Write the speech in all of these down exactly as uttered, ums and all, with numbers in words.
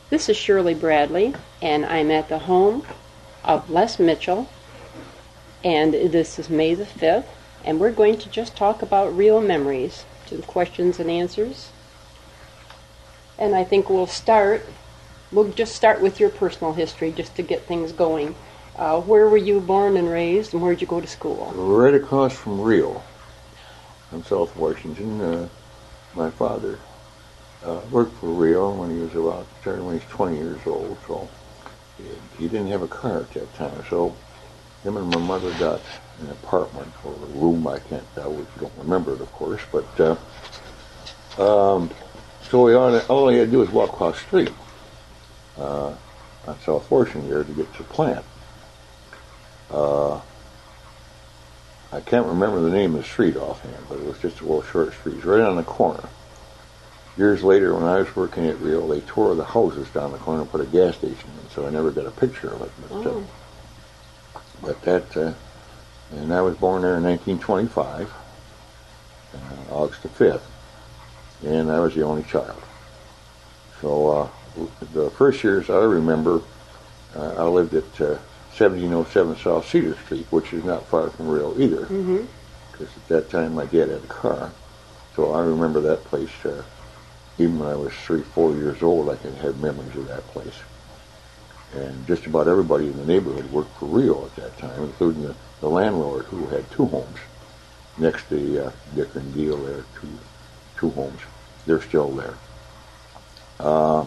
This is Shirley Bradley, and I'm at the home of Les Mitchell, and this is May the fifth, and we're going to just talk about real memories, to questions and answers. And I think we'll start, we'll just start with your personal history just to get things going. Uh, where were you born and raised, and where did you go to school? Right across from Rio, in South Washington. Uh, my father uh, worked for Rio when he was about, started when he was twenty years old, so he, he didn't have a car at that time. So him and my mother got an apartment or a room. I can't, I don't remember it, of course, but uh, um, so we all, all he had to do was walk across the street uh, on South Washington there to get to the plant. Uh, I can't remember the name of the street offhand, but it was just a little short street. It was right on the corner. Years later, when I was working at Rio, they tore the houses down the corner and put a gas station in, so I never got a picture of it. But, oh. uh, but that, uh, and I was born there in nineteen twenty-five, uh, August the fifth, and I was the only child. So uh, the first years I remember, uh, I lived at uh, seventeen oh seven South Cedar Street, which is not far from Rio either, because mm-hmm. at that time my dad had a car. So I remember that place. Uh, even when I was three, four years old, I could have memories of that place. And just about everybody in the neighborhood worked for Rio at that time, including the, the landlord, who had two homes next to the uh, Dick and Deal there, two, two homes. They're still there. Uh,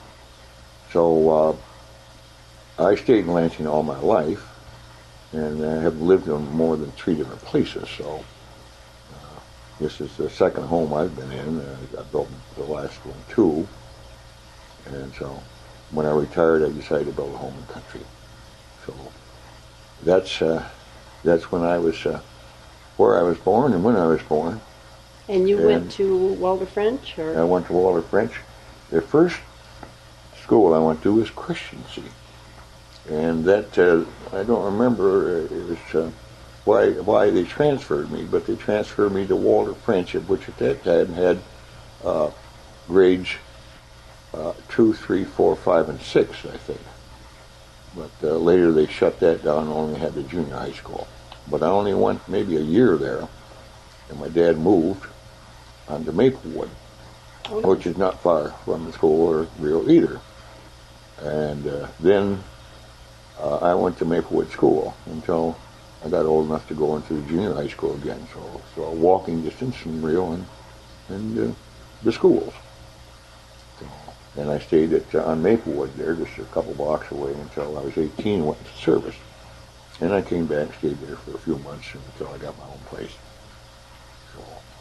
so uh, I stayed in Lansing all my life, and I have lived in more than three different places. So uh, this is the second home I've been in. Uh, I built the last one too, and so when I retired, I decided to build a home in country. So that's uh, that's when I was uh, where I was born and when I was born. And you and went to Walter French, or? I went to Walter French. The first school I went to was Christiansey. And that, uh, I don't remember uh, it was, uh, why why they transferred me, but they transferred me to Walter French, which at that time had uh, grades uh, two, three, four, five, and six, I think. But uh, later they shut that down and only had the junior high school. But I only went maybe a year there, and my dad moved on to Maplewood, oh, nice. Which is not far from the school or Rio either. And uh, then Uh, I went to Maplewood School until I got old enough to go into the junior high school again. So, so a walking distance from Rio and, and uh, the schools. So, and I stayed at uh, on Maplewood there, just a couple blocks away, until I was eighteen and went into service. And I came back, stayed there for a few months until I got my own place. So,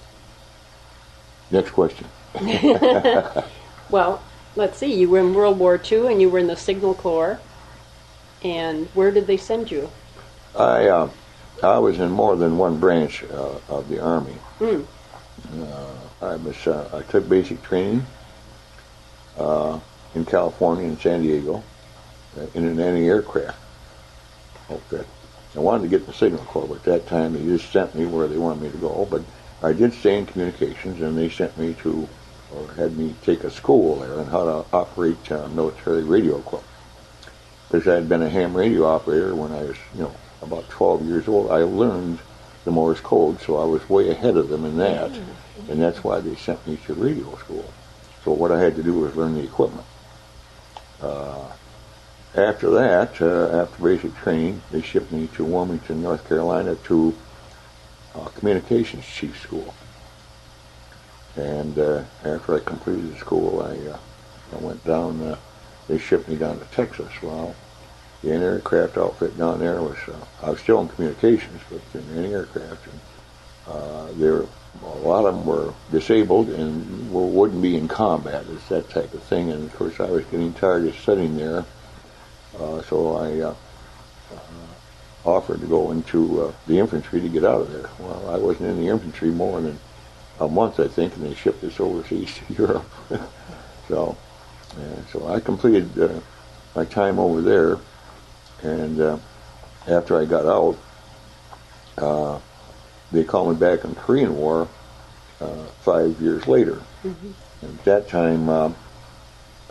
next question. Well, let's see. You were in World War Two, and you were in the Signal Corps. And where did they send you? I uh, I was in more than one branch uh, of the Army. Mm. Uh, I was uh, I took basic training uh, in California and San Diego uh, in an anti-aircraft outfit. I wanted to get the Signal Corps, but at that time they just sent me where they wanted me to go. But I did stay in communications, and they sent me to, or had me take a school there on how to operate uh, military radio equipment. Because I had been a ham radio operator when I was, you know, about twelve years old. I learned the Morse code, so I was way ahead of them in that, and that's why they sent me to radio school. So what I had to do was learn the equipment. Uh, after that, uh, after basic training, they shipped me to Wilmington, North Carolina, to uh, communications chief school. And uh, after I completed the school, I, uh, I went down. Uh, they shipped me down to Texas. Well, the anti-aircraft outfit down there was, uh, I was still in communications, but in the anti-aircraft, and uh, there, a lot of them were disabled and were, wouldn't be in combat. It's that type of thing, and of course I was getting tired of sitting there, uh, so I uh, uh, offered to go into uh, the infantry to get out of there. Well, I wasn't in the infantry more than a month, I think, and they shipped us overseas to Europe. so, uh, so I completed uh, my time over there. And uh, after I got out, uh, they called me back in the Korean War uh, five years later. Mm-hmm. And at that time, uh,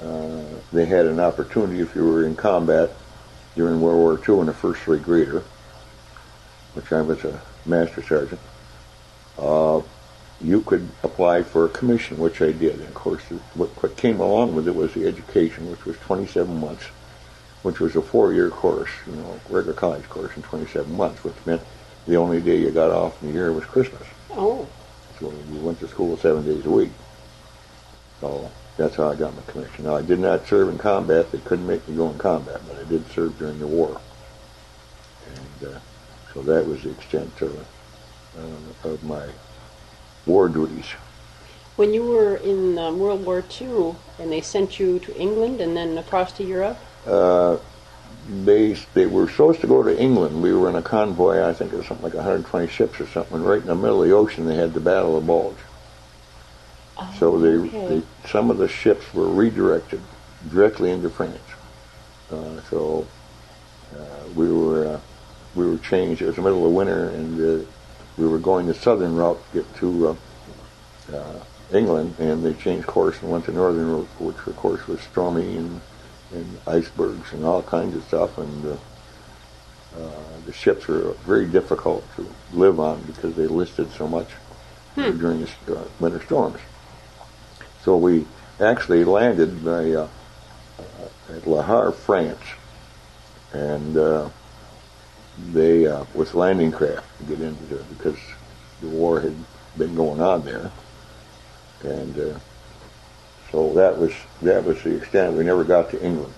uh, they had an opportunity if you were in combat during World War Two and a first rate grader, which I was a master sergeant. Uh, you could apply for a commission, which I did. And of course, what, what came along with it was the education, which was twenty-seven months, which was a four-year course, you know, regular college course in twenty-seven months, which meant the only day you got off in the year was Christmas. Oh. So you went to school seven days a week. So that's how I got my commission. Now, I did not serve in combat. They couldn't make me go in combat, but I did serve during the war. And uh, so that was the extent of, uh, of my war duties. When you were in um, World War Two and they sent you to England and then across to Europe? Uh, they they were supposed to go to England. We were in a convoy, I think it was something like one hundred twenty ships or something, and right in the middle of the ocean they had the Battle of Bulge. Oh, so they, okay. they some of the ships were redirected directly into France. Uh, so uh, we were uh, we were changed. It was the middle of winter, and uh, we were going the southern route to get to uh, uh, England, and they changed course and went the northern route, which of course was stormy and, and icebergs and all kinds of stuff, and uh, uh, the ships were very difficult to live on because they listed so much hmm. during the uh, winter storms. So we actually landed by, uh, uh, at Le Havre, France, and uh, they uh, with landing craft to get into there because the war had been going on there, and uh, so that was that was the extent. We never got to England.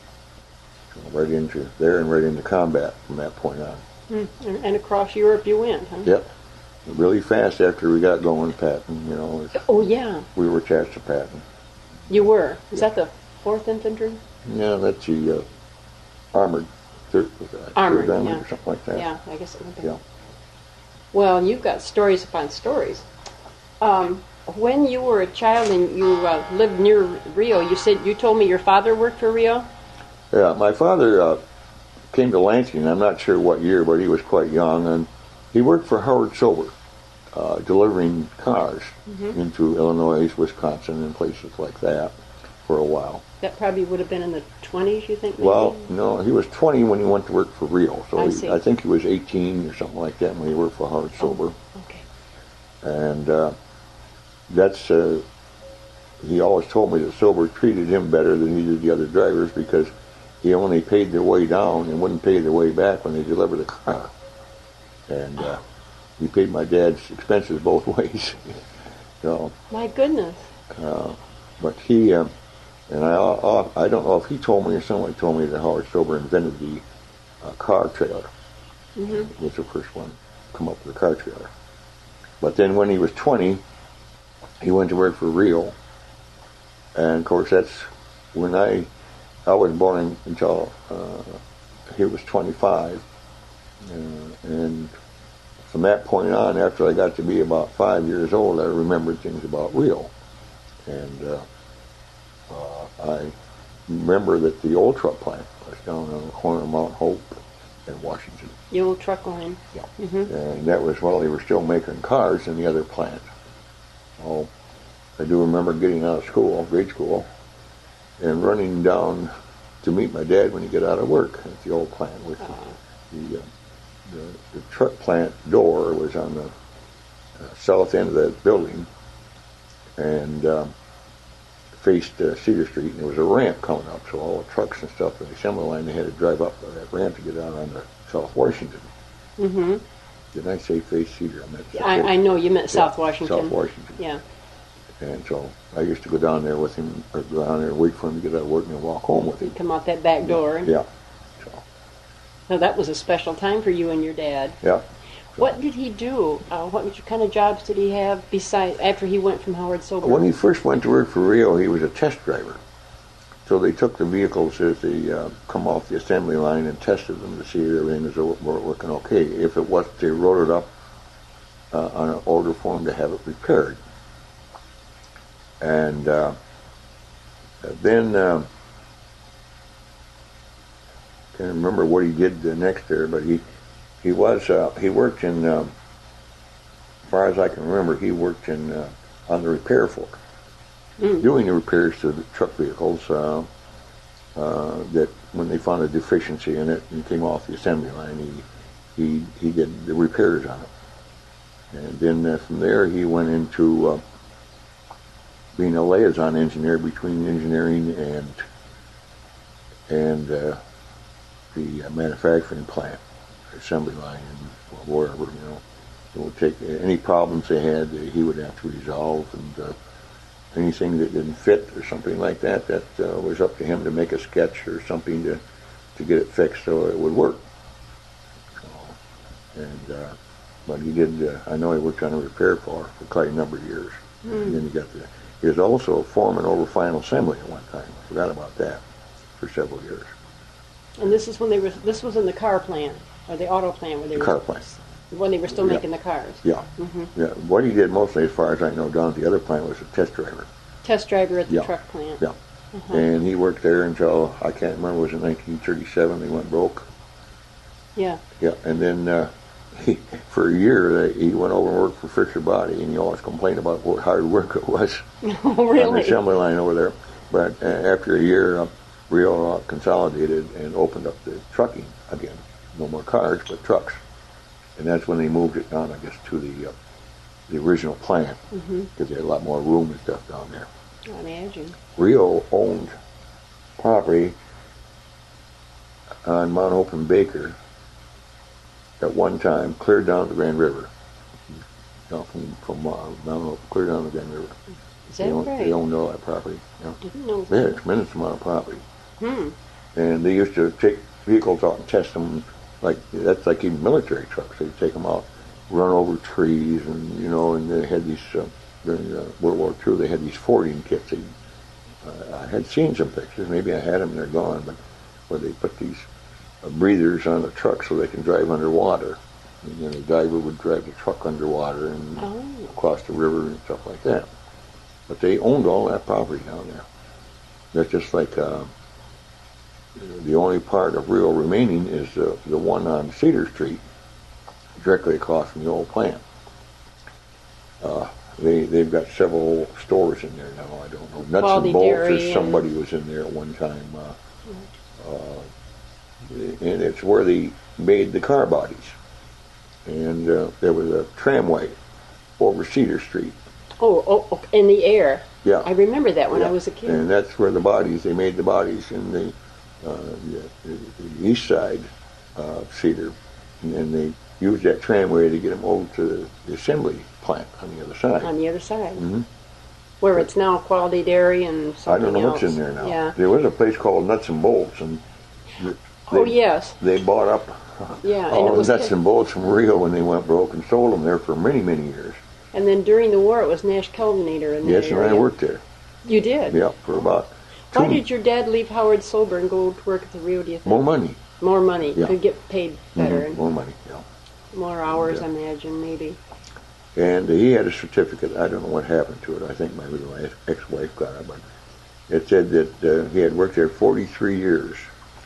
So right into there and right into combat from that point on. Mm. And, and across Europe you went, huh? Yep. Really fast after we got going, Patton. You know. Oh yeah. We were attached to Patton. You were. Is that the Fourth Infantry? Yeah, that's the uh, armored. Third, uh, armored, third armored yeah. or something like that. Yeah, I guess it would be. Yeah. Well, you've got stories upon stories. Um, when you were a child and you uh, lived near Rio, you said you told me your father worked for Rio. Yeah, my father uh, came to Lansing. I'm not sure what year, but he was quite young, and he worked for Howard Sober, uh, delivering cars mm-hmm. into Illinois, Wisconsin, and places like that for a while. That probably would have been in the twenties, you think? Maybe? Well, no, he was twenty when he went to work for Rio, so I, he, see. I think he was eighteen or something like that when he worked for Howard Sober. Oh, okay. And uh, that's, uh, he always told me that Sober treated him better than he did the other drivers because he only paid their way down and wouldn't pay their way back when they delivered the car. And uh, he paid my dad's expenses both ways. So, my goodness. Uh, but he, uh, and I, uh, I don't know if he told me or somebody told me that Howard Sober invented the uh, car trailer. Mm-hmm. It was the first one to come up with a car trailer. But then when he was twenty, he went to work for Rio. And of course that's when I, I was born until uh, he was twenty-five. Uh, and from that point on, after I got to be about five years old, I remembered things about Rio. And uh, uh, I remember that the old truck plant was down on the corner of Mount Hope and Washington. The old truck line. Yeah. Mm-hmm. And that was while they were still making cars in the other plant. Oh, I do remember getting out of school, grade school, and running down to meet my dad when he got out of work at the old plant. With uh, the, uh, the, the truck plant door was on the uh, south end of that building, and um, faced uh, Cedar Street, and there was a ramp coming up, so all the trucks and stuff in the assembly line, they had to drive up that ramp to get out onto South Washington. Mm-hmm. Did I say face Cedar? I meant I, I know you meant yeah, South Washington. South Washington. Yeah. And so I used to go down there with him, or go down there and wait for him to get out of work and walk home with him. Come out that back door. Yeah. So. Now that was a special time for you and your dad. Yeah. What did he do? Uh, what kind of jobs did he have besides after he went from Howard Sober? When he first went to work for Rio, he was a test driver. So they took the vehicles as they uh, come off the assembly line and tested them to see if everything was working okay. If it wasn't, they wrote it up uh, on an order form to have it repaired. And uh, then uh, can't remember what he did the next there, but he he was uh, he worked in, uh, as far as I can remember, he worked in uh, on the repair floor. Mm. doing the repairs to the truck vehicles. Uh, uh, that when they found a deficiency in it and came off the assembly line, he he he did the repairs on it. And then uh, from there, he went into uh, being a liaison engineer between engineering and and uh, the uh, manufacturing plant, assembly line, and wherever, you know. It would take any problems they had, he would have to resolve, and uh, anything that didn't fit or something like that, that uh, was up to him to make a sketch or something to to get it fixed so it would work. So, and uh, but he did. Uh, I know he worked on a repair car for quite a number of years. Mm. And then he got the. He was also a foreman over final assembly at one time. I forgot about that for several years. And this is when they were. This was in the car plant or the auto plant where they the were. Car plant. When they were still yeah. making the cars. Yeah. Mm-hmm. Yeah. What he did mostly, as far as I know, down at the other plant was a test driver. Test driver at the yeah. truck plant. Yeah. Uh-huh. And he worked there until, I can't remember, it was in nineteen thirty-seven, they went broke. Yeah. Yeah. And then uh, he, for a year, he went over and worked for Fisher Body, and he always complained about what hard work it was. Oh, really? On the assembly line over there. But uh, after a year, uh, Rio uh, consolidated and opened up the trucking again. No more cars, but trucks. And that's when they moved it down, I guess, to the uh, the original plant, because mm-hmm. they had a lot more room and stuff down there. I imagine. Rio owned property on Mount Open Baker at one time, clear down the Grand River. You know, from from uh, Mount Open, clear down the Grand River. Is that they owned, right? They owned all that property. Yeah. I didn't know They that. had a tremendous amount of property. Hmm. And they used to take vehicles out and test them. Like that's like even military trucks. They'd take them out, run over trees, and you know, and they had these uh, during uh, World War Two. They had these fording kits. They, uh, I had seen some pictures. Maybe I had them. They're gone, but where they put these uh, breathers on the truck so they can drive underwater. And then the diver would drive the truck underwater and oh. across the river and stuff like that. But they owned all that property down there. That's just like. Uh, The only part of Rio remaining is the, the one on Cedar Street, directly across from the old plant. Uh, they, they've got several stores in there now. I don't know. Nuts Quality and Bolts, Dairy or somebody was in there at one time. Uh, uh, and it's where they made the car bodies. And uh, there was a tramway over Cedar Street. Oh, oh, oh, in the air. Yeah. I remember that when yeah. I was a kid. And that's where the bodies, they made the bodies in the Uh, the, the east side of Cedar, and then they used that tramway to get them over to the, the assembly plant on the other side. On the other side, mm-hmm. where it's now Quality Dairy and something I don't know else. what's in there now. Yeah. There was a place called Nuts and Bolts, and they, oh yes, they bought up yeah, all and it the was Nuts and Bolts from Rio when they went broke and sold them there for many, many years. And then during the war, it was Nash Kelvinator in that Yes, and area. I worked there. You did? Yeah, for about. Why did your dad leave Howard sober and go to work at the Rio, do you think? More money. More money. Yeah. Could get paid better. Mm-hmm. More money, yeah. More hours, yeah. I imagine, maybe. And he had a certificate. I don't know what happened to it. I think my little ex-wife got it, but it said that uh, he had worked there forty-three years,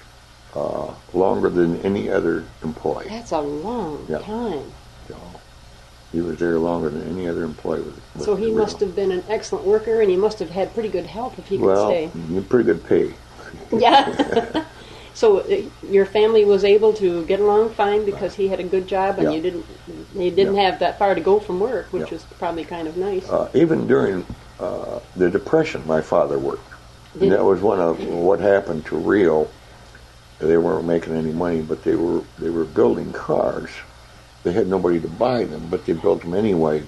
uh, longer than any other employee. That's a long yeah. time. So he was there longer than any other employee. With, with so he must have been an excellent worker, and he must have had pretty good health if he could well, stay. Well, pretty good pay. Yeah. So uh, your family was able to get along fine because he had a good job, and yeah. you didn't. You didn't yeah. have that far to go from work, which yeah. was probably kind of nice. Uh, even during uh, the Depression, my father worked, Did and that was one of what happened to Rio. They weren't making any money, but they were they were building cars. They had nobody to buy them, but they built them anyway,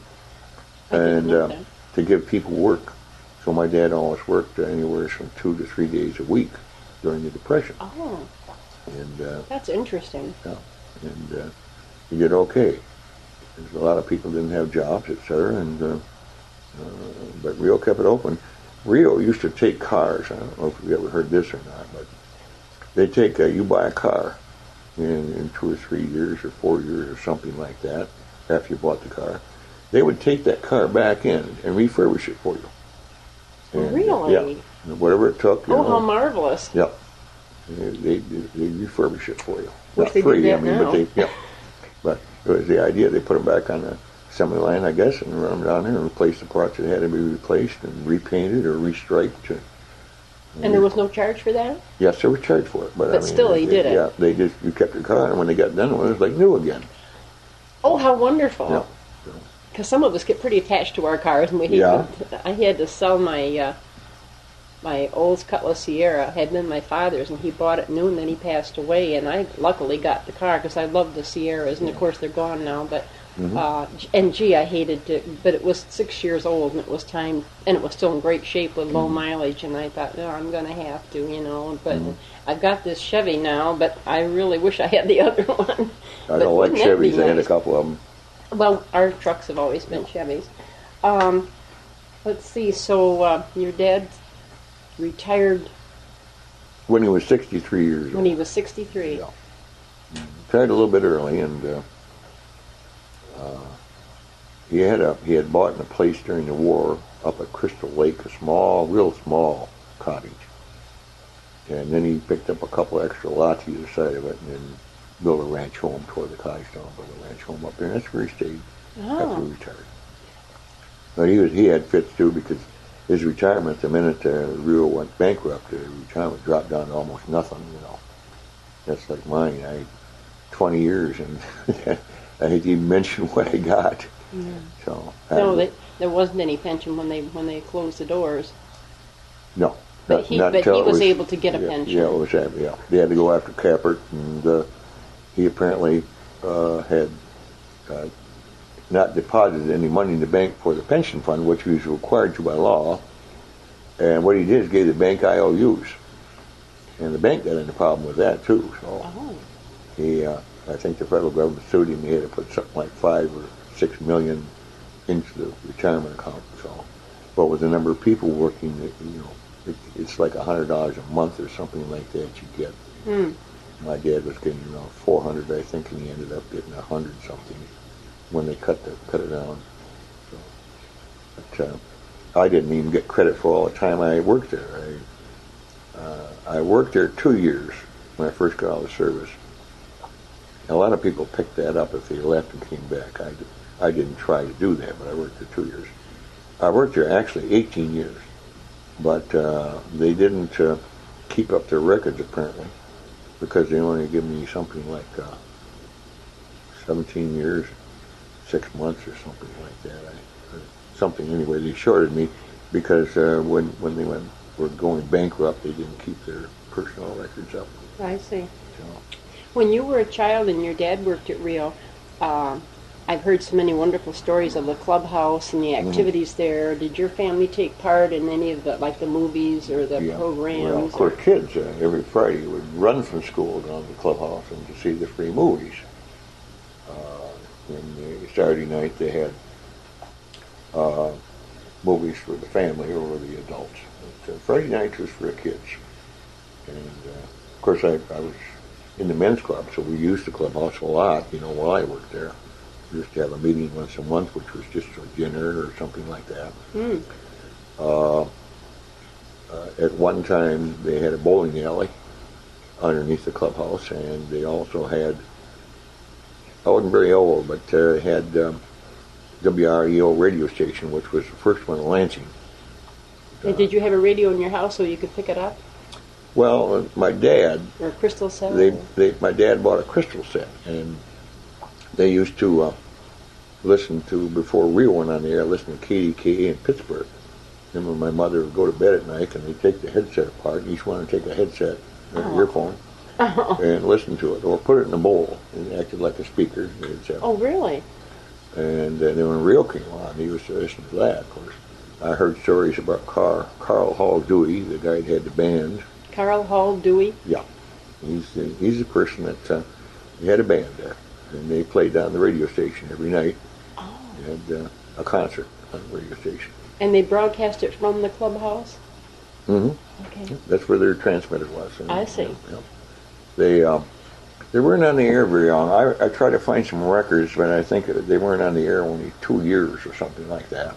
and uh, to give people work. So my dad always worked anywhere from two to three days a week during the Depression. Oh, and uh, that's interesting. Yeah, and uh, he did okay. A lot of people didn't have jobs, et cetera, and uh, uh, but Rio kept it open. Rio used to take cars. I don't know if you ever heard this or not, but they take a, you buy a car in, in two or three years or four years or something like that after you bought the car. They would take that car back in and refurbish it for you. And, really? Uh, yeah. Whatever it took. You oh, know, how marvelous! Yeah. They, they, they refurbish it for you. Wish Not they free, did that I mean, now. but they, yeah. But it was the idea. They put them back on the assembly line, I guess, and run them down there and replace the parts that had to be replaced and repainted or restriped. And, and there was no charge for that? Yes, there was charge for it. But, but I mean, still, they, he they, did it. Yeah, they just, you kept your car, and when they got done with it, it was like new again. Oh, how wonderful. Yeah. Because some of us get pretty attached to our cars, and we Yeah. to, I had to sell my uh, my old Cutlass Sierra. It had been my father's, and he bought it new, and then he passed away. And I luckily got the car because I loved the Sierras, and of course they're gone now. But Mm-hmm. uh, and gee, I hated it. But it was six years old, and it was time, and it was still in great shape with low Mm-hmm. mileage. And I thought, no, I'm going to have to, you know. But Mm-hmm. I've got this Chevy now, but I really wish I had the other one. I don't like Wouldn't that be Chevys. I had a nice? couple of them. Well, our trucks have always been Chevys. Um, let's see. So uh, your dad retired When he was sixty-three years old. when he was sixty-three. Yeah. Retired a little bit early, and uh, uh, he had a he had bought a place during the war up at Crystal Lake, a small, real small cottage, and then he picked up a couple extra lots either side of it, and then built a ranch home toward the cottage down, built a ranch home up there, and that's where he stayed after Oh, he retired. But he was he had fits too, because his retirement, the minute uh, Rio went bankrupt, the retirement dropped down to almost nothing. You know, that's like mine. I twenty years, and I hate to even mention what I got. yeah. So No, I- they, there wasn't any pension when they when they closed the doors. no. But not- he not but until he it was able to get a yeah, pension. Yeah, it was that. Yeah, they had to go after Cappert, and uh, he apparently uh, had uh, not deposited any money in the bank for the pension fund, which he was required to by law. And what he did is gave the bank I O Us, and the bank got into problem with that too. So Oh, he, uh, I think the federal government sued him. He had to put something like five or six million into the retirement account. So, but with the number of people working, that, you know, it, it's like a hundred dollars a month or something like that you get. hmm. My dad was getting around four hundred, I think, and he ended up getting a hundred something when they cut the cut it down. So, but uh, I didn't even get credit for all the time I worked there. I uh, I worked there two years when I first got out of service. A lot of people picked that up if they left and came back. I, did, I didn't try to do that, but I worked there two years. I worked there actually eighteen years, but uh, they didn't uh, keep up their records apparently, because they only give me something like uh, seventeen years, six months or something like that. I, or something anyway. They shorted me because uh, when when they went were going bankrupt, they didn't keep their personnel records up. I see. So, When you were a child and your dad worked at Rio, um, I've heard so many wonderful stories of the clubhouse and the activities there. Did your family take part in any of the, like the movies or the yeah. programs? Well, of course, kids uh, every Friday would run from school down to the clubhouse and to see the free movies. Uh, and the Saturday night they had uh, movies for the family or the adults. But, uh, Friday nights was for the kids. And uh, of course, I, I was in the men's club, so we used the clubhouse a lot. You know, while I worked there, we used to have a meeting once a month, which was just a dinner or something like that. Mm. Uh, uh, at one time, they had a bowling alley underneath the clubhouse, and they also had, I wasn't very old, but uh, had um, W R E O radio station, which was the first one in Lansing. And did you have a radio in your house so you could pick it up? Well, uh, my dad, Or a crystal set? they, they, my dad bought a crystal set, and they used to uh, listen to, before Rio went on the air, listen to K D K A in Pittsburgh. Then when my mother would go to bed at night, and they'd take the headset apart, each one would take a headset, an Oh. earphone, Oh. and listen to it, or put it in a bowl, and it acted like a speaker. the headset. Oh, really? And uh, then when Rio came on, he was to listen to that, of course. I heard stories about Carl, Carl Hall Dewey, the guy that had the band. Carl Hall Dewey? Yeah, he's the, he's the person that uh, he had a band there, and they played down the radio station every night. Oh. They had uh, a concert on the radio station. And they broadcast it from the clubhouse? Mm-hmm. Okay. That's where their transmitter was. And, I see. Yeah, they um, they weren't on the air very long. I, I tried to find some records, but I think they weren't on the air only two years or something like that.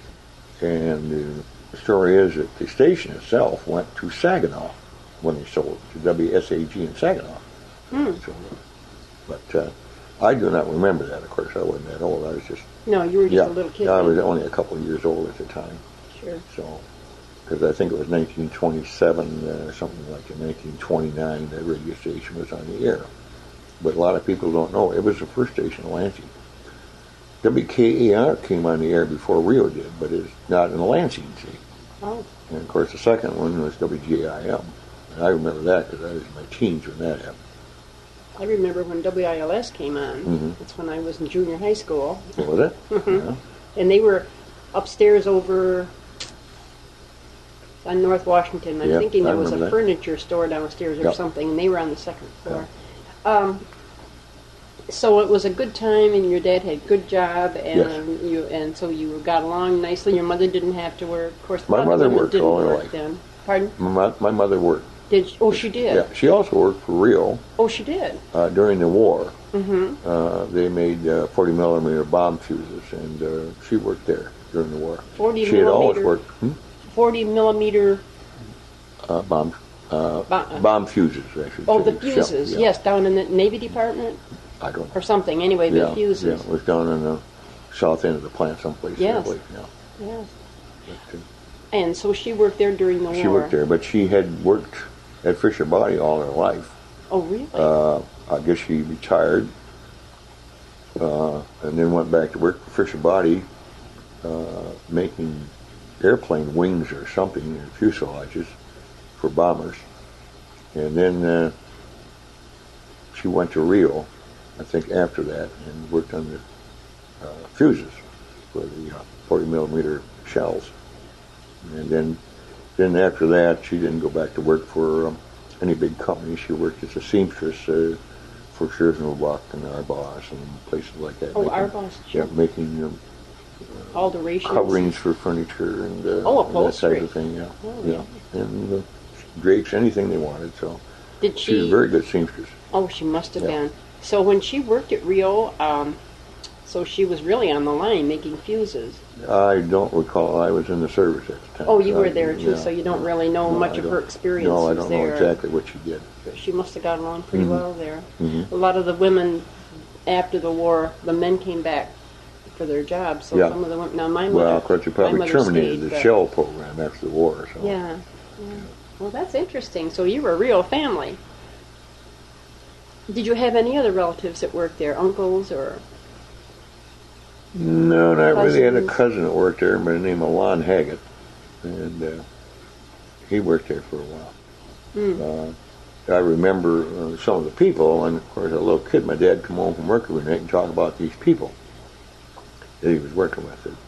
And uh, the story is that the station itself went to Saginaw when they sold it, to W S A G in Saginaw. Hmm. So, but uh, I do not remember that. Of course, I wasn't that old. I was just No, you were just Yeah, a little kid. I then. was only a couple of years old at the time. Sure. So, because I think it was nineteen twenty-seven or uh, something like that, nineteen twenty-nine, that radio station was on the air. But a lot of people don't know. It was the first station in Lansing. W K A R came on the air before Rio did, but it's not in Lansing, see. Oh. And, of course, the second one was W J I M. And I remember that because I was in my teens when that happened. I remember when W I L S came on. Mm-hmm. That's when I was in junior high school. What was it? Mm-hmm. Yeah. And they were upstairs over on North Washington. I'm Yeah, thinking there I was a remember that. furniture store downstairs or Yep. something, and they were on the second floor. Um, so it was a good time, and your dad had a good job, and Yes. you and so you got along nicely. Your mother didn't have to work. Of course, a My lot of mother women worked didn't all her work life. then. Pardon? My, my mother worked. Did she, oh she did. Yeah, she also worked for Rio Oh she did. uh, during the war. Mm-hmm. Uh, they made uh, forty millimeter bomb fuses, and uh, she worked there during the war. Forty she had always millimeter. worked hmm? Forty millimeter. uh, bomb uh, Bomb- bomb fuses. I should Oh, say. the fuses. Yeah. Yes, down in the Navy Department I don't. or something. Anyway, the Yeah, fuses. yeah, it was down in the south end of the plant, someplace. Yes. I believe, yeah. Yes. But, uh, And so she worked there during the she war. worked there, but she had worked at Fisher Body all her life. Oh, really? Uh, I guess she retired uh, and then went back to work for Fisher Body, uh, making airplane wings or something, or fuselages for bombers. And then uh, she went to Rio, I think, after that, and worked on the uh, fuses for the uh, forty millimeter shells. And then, then after that, she didn't go back to work for um, any big company. She worked as a seamstress uh, for Shears and Roebuck and Arboss and places like that. Oh, making, Arboss, Yeah, sure. making um, Alterations. coverings for furniture and uh, Oh, and that type upholstery. of thing. Yeah, Oh, yeah, and uh, drapes, anything they wanted. So Did she was a she? very good seamstress. Oh, she must have Yeah. been. So when she worked at Rio, um, so she was really on the line making fuses. I don't recall. I was in the service at the time. Oh, you so were I- there too, yeah, so you don't yeah. really know No, much I of don't- her experiences No, I don't there. know exactly what she did. She must have gotten along pretty Mhm. well there. Mhm. A lot of the women after the war, the men came back for their jobs. So Yeah. some of the women. Now my mother. Well, of course, they my probably mother terminated stayed, the but- shell program after the war. So. Yeah. yeah. Well, that's interesting. So you were a real family. Did you have any other relatives that worked there, uncles or? No, not really. I had a Cousins? cousin that worked there by the name of Lon Haggett, and uh, he worked there for a while. Mm. Uh, I remember uh, some of the people, and of course, as a little kid, my dad come home from work every night and talk about these people that he was working with. And,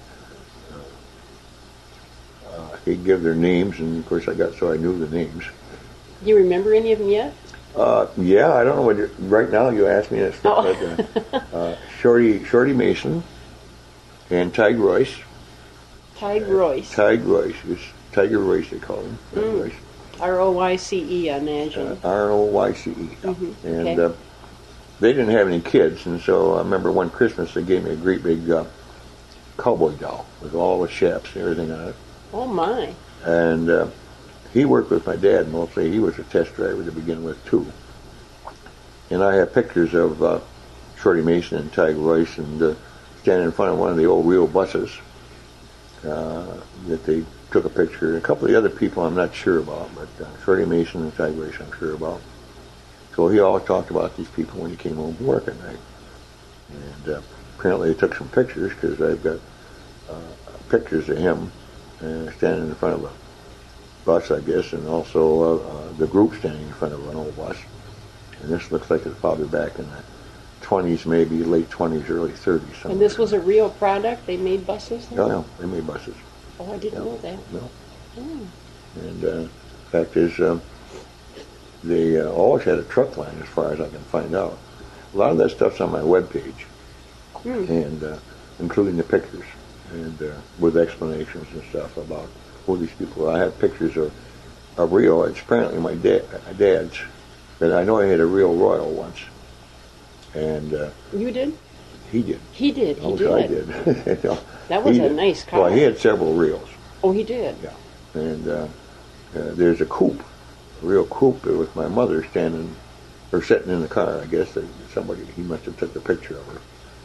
uh, uh, he'd give their names, and of course, I got so I knew the names. Do you remember any of them yet? Uh, yeah, I don't know what you, right now you asked me that stuff. Oh. But, uh, uh, Shorty, Shorty Mason, and Tig Royce. Tig Royce. Tig Royce, it's Tiger Royce they call him. Tig Mm. Royce. R O Y C E, I imagine. Uh, R O Y C E. Mhm, And okay. uh, they didn't have any kids, and so I remember one Christmas they gave me a great big uh, cowboy doll with all the chaps and everything on it. Oh my. And uh, he worked with my dad mostly. He was a test driver to begin with, too. And I have pictures of uh, Shorty Mason and Tig Royce and uh, standing in front of one of the old Rio buses uh, that they took a picture. A couple of the other people I'm not sure about, but uh, Shorty Mason and Tig Royce I'm sure about. So he always talked about these people when he came home from work at night. And uh, apparently they took some pictures because I've got uh, pictures of him uh, standing in front of a bus, I guess, and also uh, uh, the group standing in front of an old bus. And this looks like it's probably back in the twenties, maybe late twenties, early thirties. And this was a real product? They made buses then? Oh, yeah, they made buses. Oh, I didn't Yeah. know that. No. Mm. And uh, fact is, um, they uh, always had a truck line, as far as I can find out. A lot of that stuff's on my webpage, Mm. and uh, including the pictures, and uh, with explanations and stuff about who these people are. I have pictures of, of Rio. It's apparently my, dad, my dad's, but I know I had a Rio Royal once, and uh, You did? he did. He did. He Oh, did. I did. You know, That was he a did. nice car. Well, he had several Rios. Oh, he did. Yeah, and uh, uh, there's a coupe, a real coupe with my mother standing or sitting in the car. I guess that somebody he must have took a picture of her.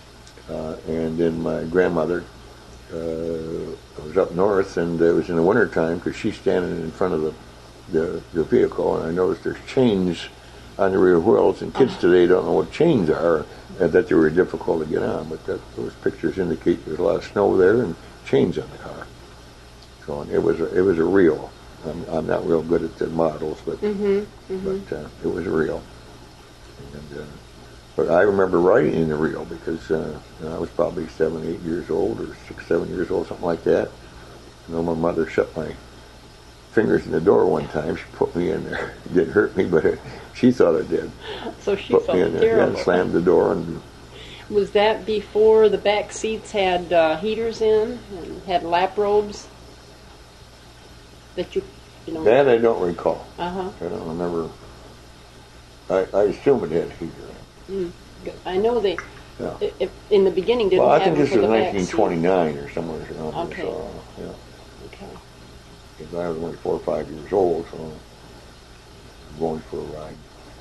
Uh, and then my grandmother uh, was up north, and it was in the wintertime because she's standing in front of the, the, the vehicle, and I noticed there's chains on the rear wheels, and kids today don't know what chains are, and that they were difficult to get on, but that, those pictures indicate there's a lot of snow there and chains on the car. So it was a, it was a reel. I'm, I'm not real good at the models, but Mm-hmm. Mm-hmm. but uh, it was a reel. And, uh, but I remember riding in the reel because uh, you know, I was probably seven, eight years old, or six, seven years old, something like that. You know, my mother shut my fingers in the door one time. She put me in there. It didn't hurt me, but it, she thought it did. So she Put felt me in there, terrible. yeah, slammed the door, and Was that before the back seats had uh, heaters in and had lap robes? That you, you know. that I don't recall. Uh huh. I don't remember. I, I assume it had heater. Mm. I know they, Yeah. i- if, in the beginning, didn't Well, I have think them this for was the back nineteen twenty-nine or somewhere around there. Okay. So, yeah. seat. Okay. Because I was only four or five years old, so I'm going for a ride.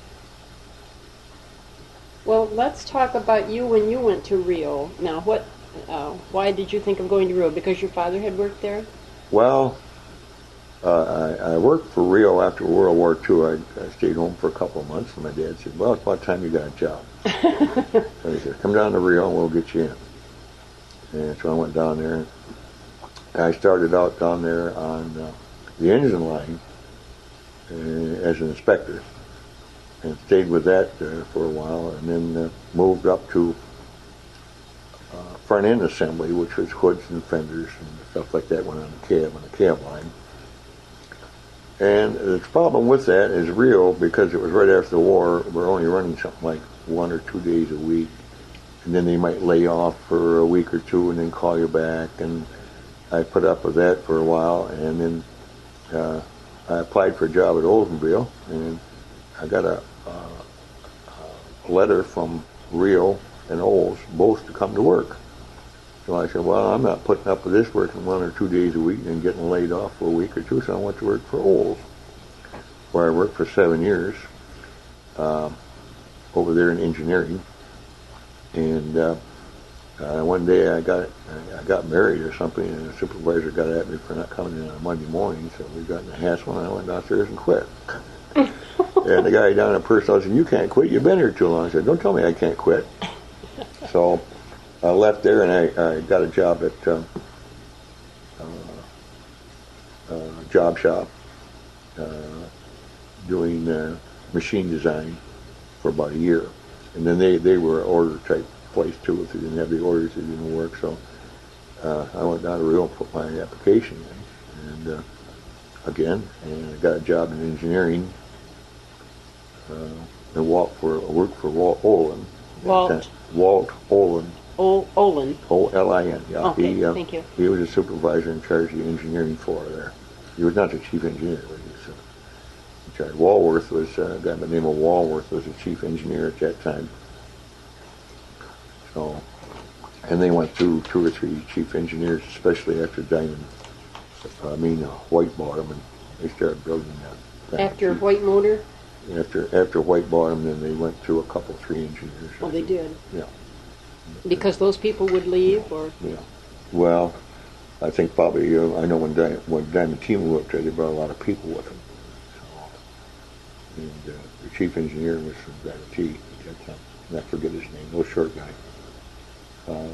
Well, let's talk about you when you went to Rio. Now, what? Uh, why did you think of going to Rio? Because your father had worked there. Well, uh, I, I worked for Rio after World War Two. I, I stayed home for a couple of months, and my dad said, "Well, it's about time you got a job." So he said, "Come down to Rio, and we'll get you in." And so I went down there. And I started out down there on uh, the engine line uh, as an inspector, and stayed with that uh, for a while, and then uh, moved up to uh, front end assembly, which was hoods and fenders and stuff like that went on the cab, on the cab line. And the problem with that is Rio, because it was right after the war, we're only running something like one or two days a week, and then they might lay off for a week or two and then call you back, and I put up with that for a while, and then uh, I applied for a job at Oldsmobile, and I got a, uh, a letter from Rio and Olds both to come to work. So I said, well, I'm not putting up with this working one or two days a week and getting laid off for a week or two, so I went to work for Olds, where I worked for seven years uh, over there in engineering. And uh, uh, one day I got I got married or something, and the supervisor got at me for not coming in on a Monday morning, so we got in a hassle, and I went downstairs and quit. And the guy down at Personnel said, "You can't quit. You've been here too long." I said, "Don't tell me I can't quit." So I left there, and I, I got a job at uh, uh, uh, job shop uh, doing uh, machine design for about a year. And then they, they were an order type place too. If they didn't have the orders, it didn't work. So uh, I went down to Rio and put my application in. And uh, again, and I got a job in engineering. Uh, and Walt for worked for Walt Olin. Walt. Walt Olin. O- Olin. O L I N. Yeah. Okay, he, uh, thank you. He was a supervisor in charge of the engineering floor there. He was not the chief engineer, but he was uh, in charge. Walworth was uh, a guy by the name of Walworth was the chief engineer at that time. So, and they went through two or three chief engineers, especially after Diamond. I mean, uh, White bought them, and they started building that. After White Motor? After after White bought them, then they went through a couple, three engineers. Oh, they did. Yeah. Because those people would leave, or Yeah. Well, I think probably, uh, I know when, Di- when Diamond Team worked there, they brought a lot of people with them. So, and uh, the chief engineer was from Diamond T at that time. And I forget his name, no short guy. Uh,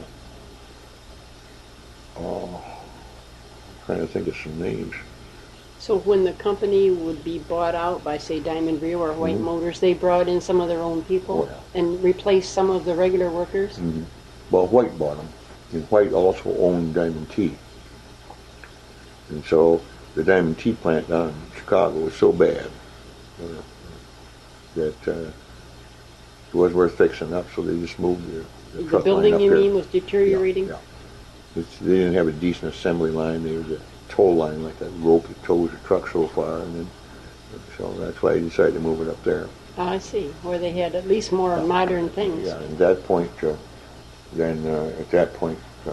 oh, I'm trying to think of some names. so when the company would be bought out by, say, Diamond Rio or White Mhm. Motors, they brought in some of their own people Oh, yeah. and replaced some of the regular workers? Mm-hmm. Well, White bought them. And White also owned Diamond T. And so the Diamond T plant down in Chicago was so bad uh, that uh, it wasn't worth fixing up, so they just moved the, the, The truck building, line up you there. mean, was deteriorating? Yeah, yeah. It's, they didn't have a decent assembly line. There was a tow line, like that rope that tows the truck so far, and then so that's why I decided to move it up there. Oh, I see, where they had at least more modern things. Yeah, and at that point, uh, then uh, at that point, uh,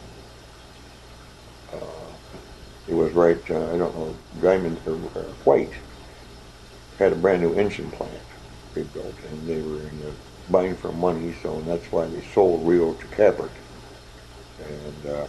uh, it was right. Uh, I don't know. Diamond or uh, White had a brand new engine plant they built, and they were in the buying for money, so and that's why they sold Rio to Capert. And uh,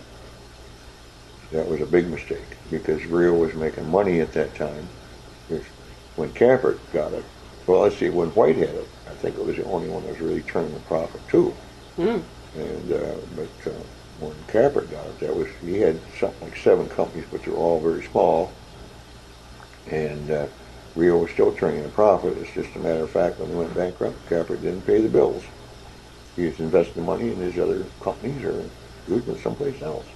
that was a big mistake because Rio was making money at that time. When Capert got it, well, let's see, when White had it, I think it was the only one that was really turning a profit too. Mm. And uh, but uh, when Capert got it, that was he had something like seven companies, but they're all very small. And uh, Rio was still turning a profit. It's just a matter of fact, when they went bankrupt, Capert didn't pay the bills. He was investing the money in his other companies or using it someplace else.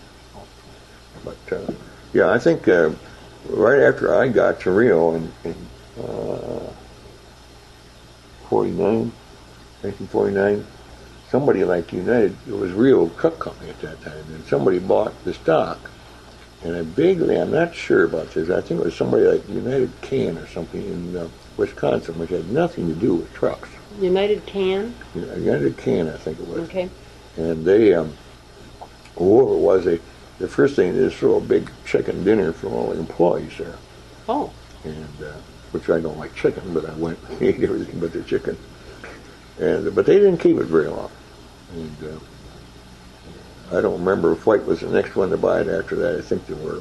But uh, yeah, I think uh, right after I got to Rio in, in uh, forty-nine, nineteen forty-nine, somebody like United, it was Rio Cook Company at that time, and somebody bought the stock. And I vaguely, I'm not sure about this, I think it was somebody like United Can or something in uh, Wisconsin, which had nothing to do with trucks. United Can? United Can, I think it was. Okay. And they, um, whoever it was, they, the first thing they did is throw a big chicken dinner for all the employees there. Oh. And, uh, which I don't like chicken, but I went and ate everything but the chicken. And, but they didn't keep it very long. And, uh, I don't remember if White was the next one to buy it after that. I think they were.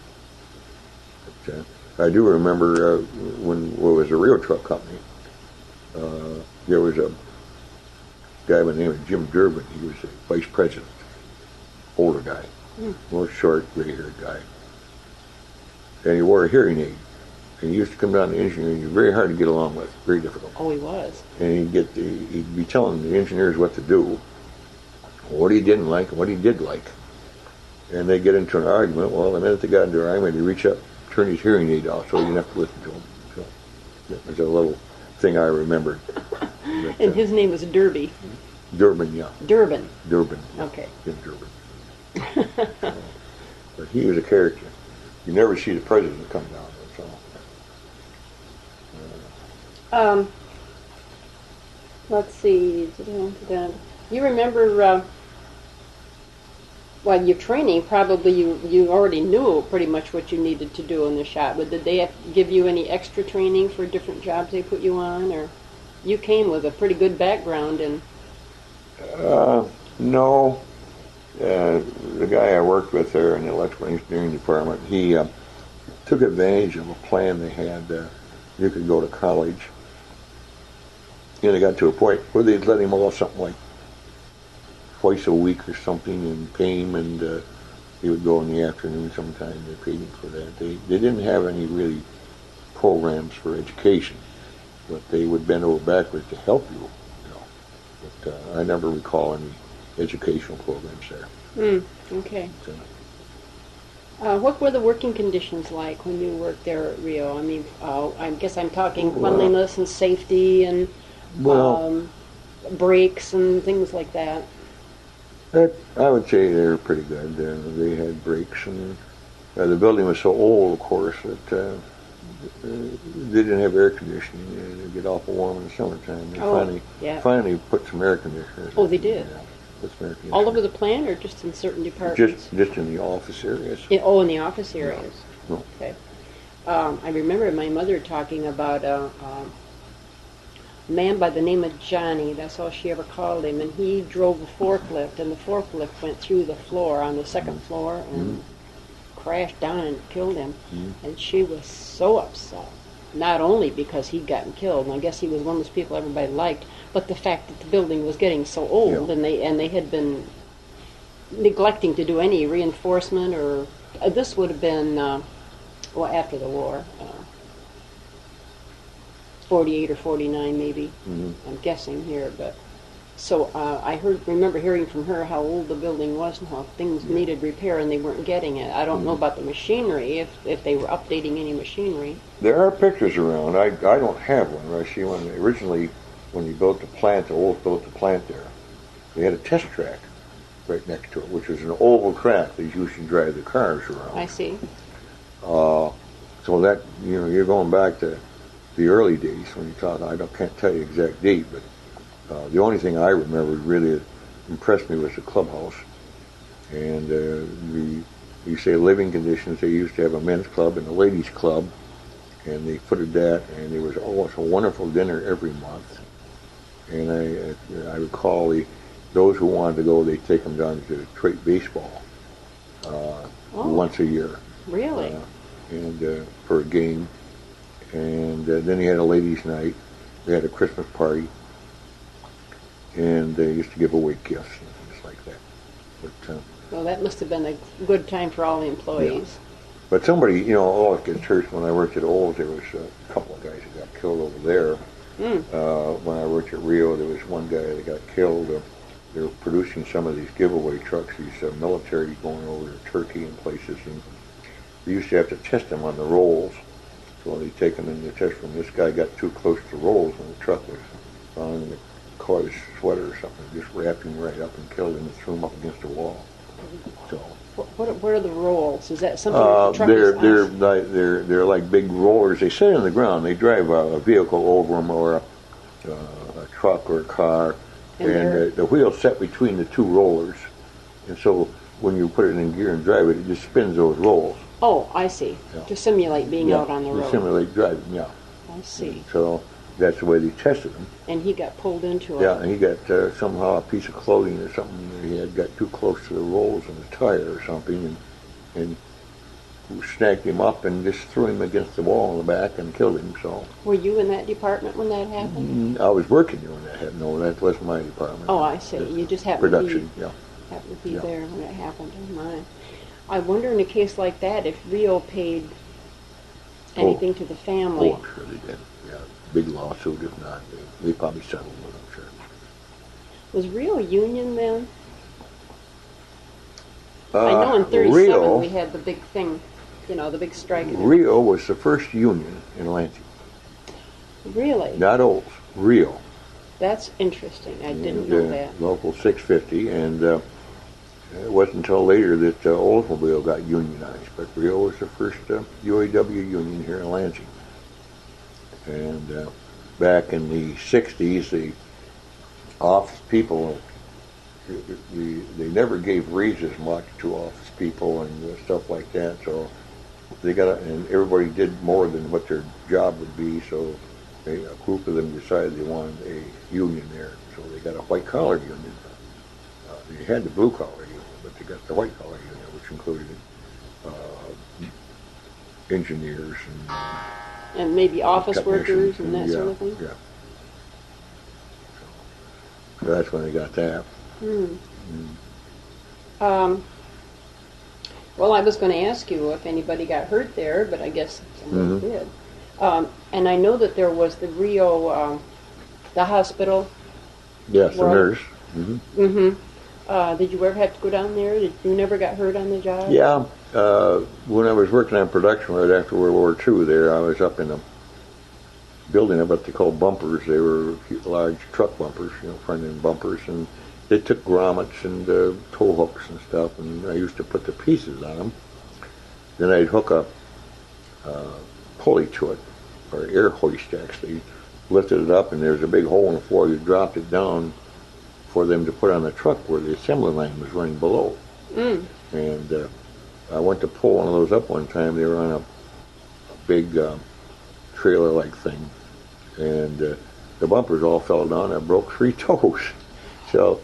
But, uh, I do remember uh, when well, it was a Rio Truck Company, uh, there was a guy by the name of Jim Durbin. He was a vice president, older guy, mm. more short, gray-haired guy. And he wore a hearing aid. And he used to come down to engineering. He was very hard to get along with, very difficult. Oh, he was. And he'd, get the, he'd be telling the engineers what to do, what he didn't like and what he did like. And they get into an argument. Well, the minute they got into an argument, he'd reach up, turn his hearing aid off so he didn't have to listen to him. So that was a little thing I remembered. But, and uh, his name was Derby. Durbin, yeah. Durbin. Durbin. Yeah. Okay. Jim Durbin. uh, but he was a character. You never see the president come down. So. Uh, um. Let's see. You remember? Uh, Well, your training, probably you, you already knew pretty much what you needed to do in the shop, but did they have to give you any extra training for different jobs they put you on, or you came with a pretty good background? And uh, no. Uh, the guy I worked with there in the electrical engineering department, he uh, took advantage of a plan they had. Uh, you could go to college. And they got to a point where they'd let him off something like twice a week or something and came and uh, he would go in the afternoon sometime. They paid him for that. They they didn't have any really programs for education, but they would bend over backwards to help you. you know. But uh, I never recall any educational programs there. Mm, okay. So, uh, what were the working conditions like when you worked there at Rio? I mean, uh, I guess I'm talking cleanliness and safety and well, um, breaks and things like that. I would say they were pretty good. Uh, they had breaks, and uh, the building was so old, of course, that uh, they didn't have air conditioning. Uh, It'd get awful warm in the summertime. They oh, finally, yeah. finally put some air conditioners. Oh, they did. Yeah, put some air conditioners. All over the plant, or just in certain departments? Just, just in the office areas. In, oh, in the office areas. No. No. Okay. Um, I remember my mother talking about a. Uh, man by the name of Johnny, that's all she ever called him, and he drove a forklift, and the forklift went through the floor on the second floor and mm-hmm. crashed down and killed him. Mm-hmm. And she was so upset, not only because he'd gotten killed, and I guess he was one of those people everybody liked, but the fact that the building was getting so old, yeah. and they and they had been neglecting to do any reinforcement, or uh, this would have been uh, well after the war. Uh, forty-eight or forty-nine maybe, mm-hmm. I'm guessing here, but so uh, I heard, remember hearing from her how old the building was and how things yeah. needed repair and they weren't getting it. I don't mm-hmm. know about the machinery, if if they were updating any machinery. There are pictures around. I I don't have one. I see one originally when you built the plant, the Wolf built the plant there. They had a test track right next to it, which was an oval track they used to drive the cars around. I see. Uh, so that, you know, you're going back to the early days when you talk. I don't, can't tell you the exact date, but uh, the only thing I remember really impressed me was the clubhouse. And uh, the, you say living conditions, they used to have a men's club and a ladies' club, and they footed that, and there was always a wonderful dinner every month. and I I recall the those who wanted to go, they'd take them down to Detroit baseball uh, Oh. once a year, Really? uh, and uh, for a game, and uh, then he had a ladies' night. They had a Christmas party, and they used to give away gifts and things like that. But uh, Well, that must have been a good time for all the employees. but somebody, you know, always gets hurt. When I worked at Olds, there was a couple of guys that got killed over there. Mm. Uh, when I worked at Rio, there was one guy that got killed. Uh, they were producing some of these giveaway trucks, these uh, military going over to Turkey and places, and they used to have to test them on the rolls. So they take them in the test room. This guy got too close to the rolls when the truck was on, and it caught his sweater or something, just wrapped him right up and killed him and threw him up against the wall. So. What, what, what are the rolls? Is that something Uh, that the truck they're is they're on? like they're they're like big rollers. They sit on the ground. They drive a, a vehicle over them, or a, uh, a truck or a car, And and, they're- uh, the wheel's set between the two rollers, and so when you put it in gear and drive it, it just spins those rolls. Oh, I see. Yeah. To simulate being Yeah, out on the to road. simulate driving. Yeah. I see. So that's the way they tested him. And he got pulled into it. Yeah, and he got uh, somehow a piece of clothing or something he had got too close to the rolls in the tire or something, and and snagged him up and just threw him against the wall in the back and killed him. So Were you in that department when that happened? mm, I was working when that happened. No, that wasn't my department. Oh, I see. You just happened Production, to be, yeah. happened to be Yeah. there when it happened. Oh, my. I wonder in a case like that if Rio paid anything to the family. Oh, I'm sure they did. Yeah, big lawsuit. If not, they, they probably settled with them. Sure. Was Rio union then? Uh, I know in thirty-seven Rio, we had the big thing, you know, the big strike. in- Rio was the first union in Lansing. Really? Not Olds, Rio. That's interesting. I didn't And, know uh, that. Local six fifty, and uh, it wasn't until later that uh, Oldsmobile got unionized, but Rio was the first uh, U A W union here in Lansing. And uh, back in the sixties, the office people, the, the, they never gave raises much to office people and uh, stuff like that, so they got, and everybody did more than what their job would be, so they, a group of them decided they wanted a union there, so they got a white-collar union. Uh, they had the blue-collar union, but they got the white-collar union, which included uh, engineers and And maybe office technicians workers and that yeah, sort of thing? Yeah. So that's when they got that. Hmm. Um, well, I was going to ask you if anybody got hurt there, but I guess somebody Mhm. did. Um, and I know that there was the Rio, um, the hospital. Yes, the Well- nurse. hmm Mm-hmm. Uh, did you ever have to go down there? Did you never got hurt on the job? Yeah, uh, when I was working on production right after World War Two there, I was up in a building of what they call bumpers. They were large truck bumpers, you know, front end bumpers, and they took grommets and uh, tow hooks and stuff, and I used to put the pieces on them. Then I'd hook a uh, pulley to it, or air hoist actually, lifted it up, and there's a big hole in the floor. You dropped it down for them to put on the truck where the assembly line was running below. Mm. And uh, I went to pull one of those up one time. They were on a, a big uh, trailer-like thing, and uh, the bumpers all fell down. I broke three toes. So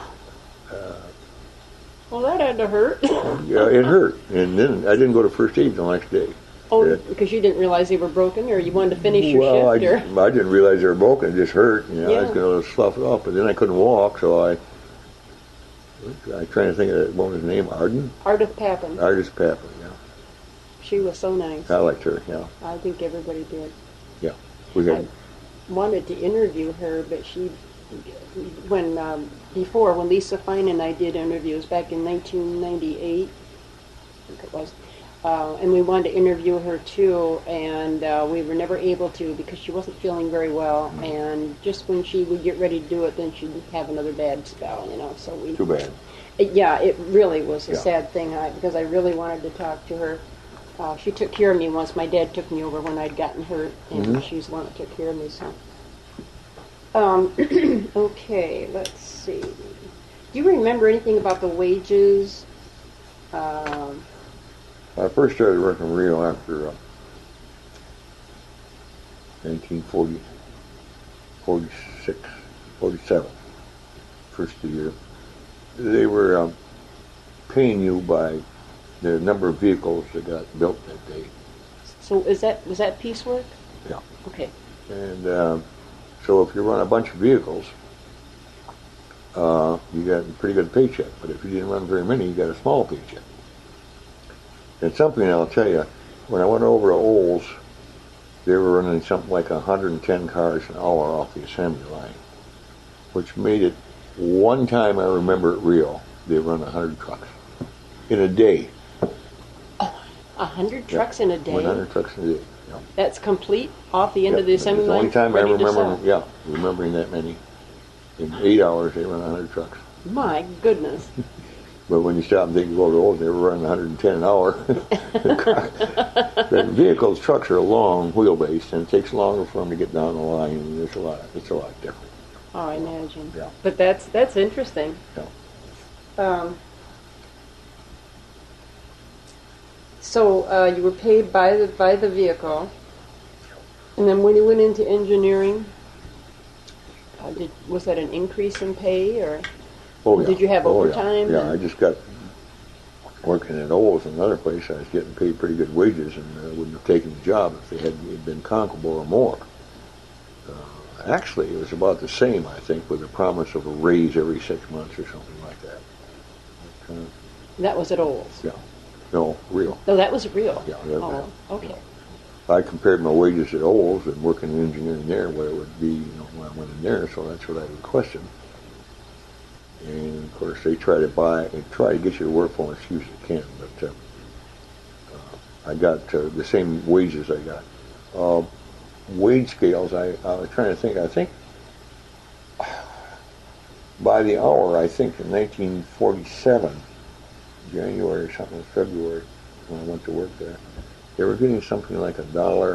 Well, that had to hurt. yeah, it hurt. And then I didn't go to first aid the next day. Oh, Yeah. because you didn't realize they were broken, or you wanted to finish your well, shift, I, or I didn't realize they were broken. It just hurt. You know, I was Yeah. going to slough it off, but then I couldn't walk, so I. I'm trying to think of what was his name. Arden, Ardith Papin. Artis Papin. Yeah, She was so nice. I liked her. Yeah, I think everybody did. we had. Wanted to interview her, but she, when um, before when Lisa Fine and I did interviews back in nineteen ninety-eight, I think it was, uh, and we wanted to interview her too, and uh, we were never able to because she wasn't feeling very well, and just when she would get ready to do it, then she'd have another bad spell, you know. So we. Too bad. It, yeah, it really was a Yeah. sad thing I, because I really wanted to talk to her. Uh, she took care of me once. My dad took me over when I'd gotten hurt, and Mhm. she's the one that took care of me. So, um, okay, let's see. Do you remember anything about the wages? Um, I first started working in Rio after uh, nineteen forty, forty-six, forty-seven, first of the year. They were um, paying you by the number of vehicles that got built that day. So is that was that piecework? Yeah. Okay. And um, so if you run a bunch of vehicles, uh, you got a pretty good paycheck. But if you didn't run very many, you got a small paycheck. And something I'll tell you, when I went over to Olds, they were running something like one hundred ten cars an hour off the assembly line, which made it, one time I remember at Rio, they run one hundred trucks in a day. Oh, one hundred trucks yeah. in a day? one hundred trucks in a day. Yeah. That's complete off the end yeah. of the assembly line? It's the only time I remember, yeah, remembering that many. In eight hours, they run one hundred trucks. My goodness. But when you stop and think you go to Olds, they were running one hundred ten an hour. The vehicles, trucks are a long wheelbase, and it takes longer for them to get down the line, and there's a lot, it's a lot different. Oh, I imagine. Yeah. But that's that's interesting. Yeah. Um, so uh, you were paid by the by the vehicle, and then when you went into engineering, uh, did, was that an increase in pay, or oh, yeah. did you have oh, overtime? Yeah, yeah I just got working at Olds, another place. I was getting paid pretty good wages, and I wouldn't have taken the job if they had been comparable or more. Uh, actually, it was about the same, I think, with a promise of a raise every six months or something like that. But, uh, that was at Olds? Yeah. No, Rio. No, that was real. Yeah, that oh, was, okay. Yeah. I compared my wages at Olds and working in engineering there, what it would be, you know, when I went in there, so that's what I requested. And of course, they try to buy and try to get you to work for them as few as they can. But uh, uh, I got uh, the same wages I got. Uh, wage scales, I, I was trying to think. I think by the hour, I think in nineteen forty-seven, January or something, February, when I went to work there, they were getting something like a dollar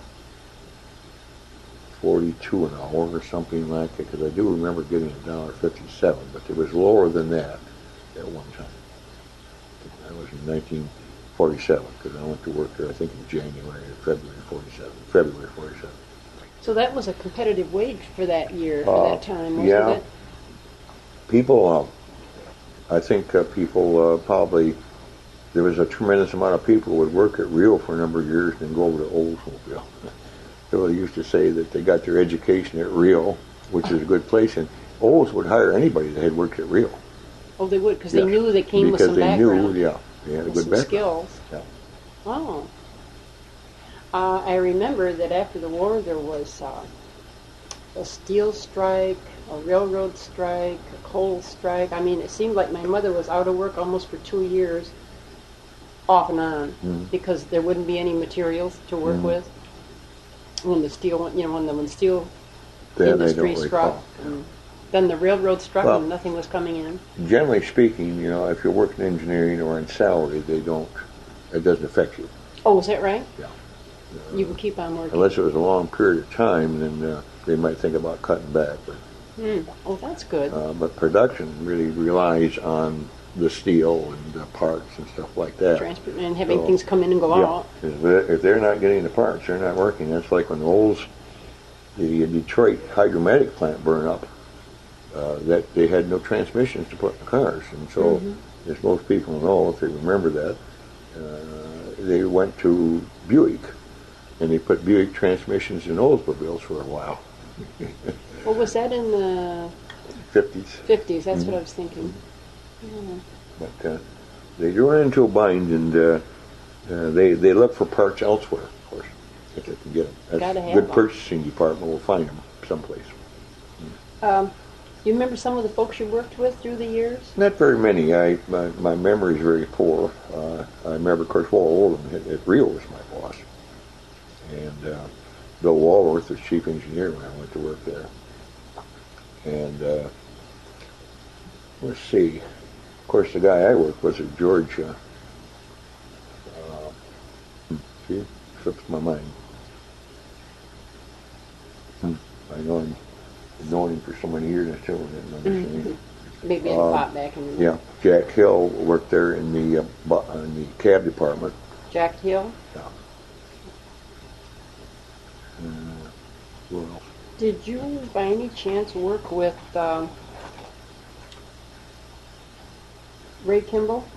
forty-two an hour or something like it, because I do remember getting a dollar fifty-seven, but it was lower than that at one time. That was in nineteen forty-seven, because I went to work there, I think, in January or February forty-seven. February forty-seven. So that was a competitive wage for that year, for uh, that time, wasn't yeah. it? People, uh, I think uh, people uh, probably, there was a tremendous amount of people who would work at Rio for a number of years and then go over to Oldsmobile. So they used to say that they got their education at Rio, which is a good place, and Olds would hire anybody that had worked at Rio. Oh, they would, because yeah. they knew they came because with some they background. Knew, yeah, they had a good some background. skills. Yeah. Oh. Uh, I remember that after the war there was uh, a steel strike, a railroad strike, a coal strike. I mean, it seemed like my mother was out of work almost for two years, off and on, mm-hmm. because there wouldn't be any materials to work mm-hmm. with. When the steel, you know, when the when steel then industry struck, and then the railroad struck, well, and nothing was coming in. Generally speaking, you know, if you're working engineering or in salary, they don't. It doesn't affect you. Oh, is that right? Yeah. Uh, you can keep on working. Unless it was a long period of time, then uh, they might think about cutting back. But mm. oh, that's good. Uh, but production really relies on the steel and uh, parts and stuff like that. Transport and having so, things come in and go yeah, out. If they're, if they're not getting the parts, they're not working. That's like when the Olds, the Detroit hydromatic plant burned up. Uh, that they had no transmissions to put in the cars, and so, mm-hmm. as most people know, if they remember that, uh, they went to Buick, and they put Buick transmissions in Oldsmobiles for a while. Well, was that in the fifties? Fifties. That's mm-hmm. what I was thinking. Mm-hmm. But uh, they run into a bind, and uh, uh, they they look for parts elsewhere, of course, if they can get them. That's Gotta have good them. purchasing department will find them someplace. Mm. Um, you remember some of the folks you worked with through the years? Not very many. I my, my memory is very poor. Uh, I remember, of course, Walt Oldham at, at Rio was my boss, and uh, Bill Walworth was chief engineer when I went to work there. And uh, let's see. Of course, the guy I worked with was George. Uh, uh, see, slips my mind. Hmm. I know him. I've known him for so many years. I still didn't understand mm-hmm. him. Maybe in uh, the pot back in the Yeah, Jack Hill worked there in the uh, bu- in the cab department. Jack Hill. Yeah. Uh, who else? Did you, by any chance, work with um, Ray Kimball?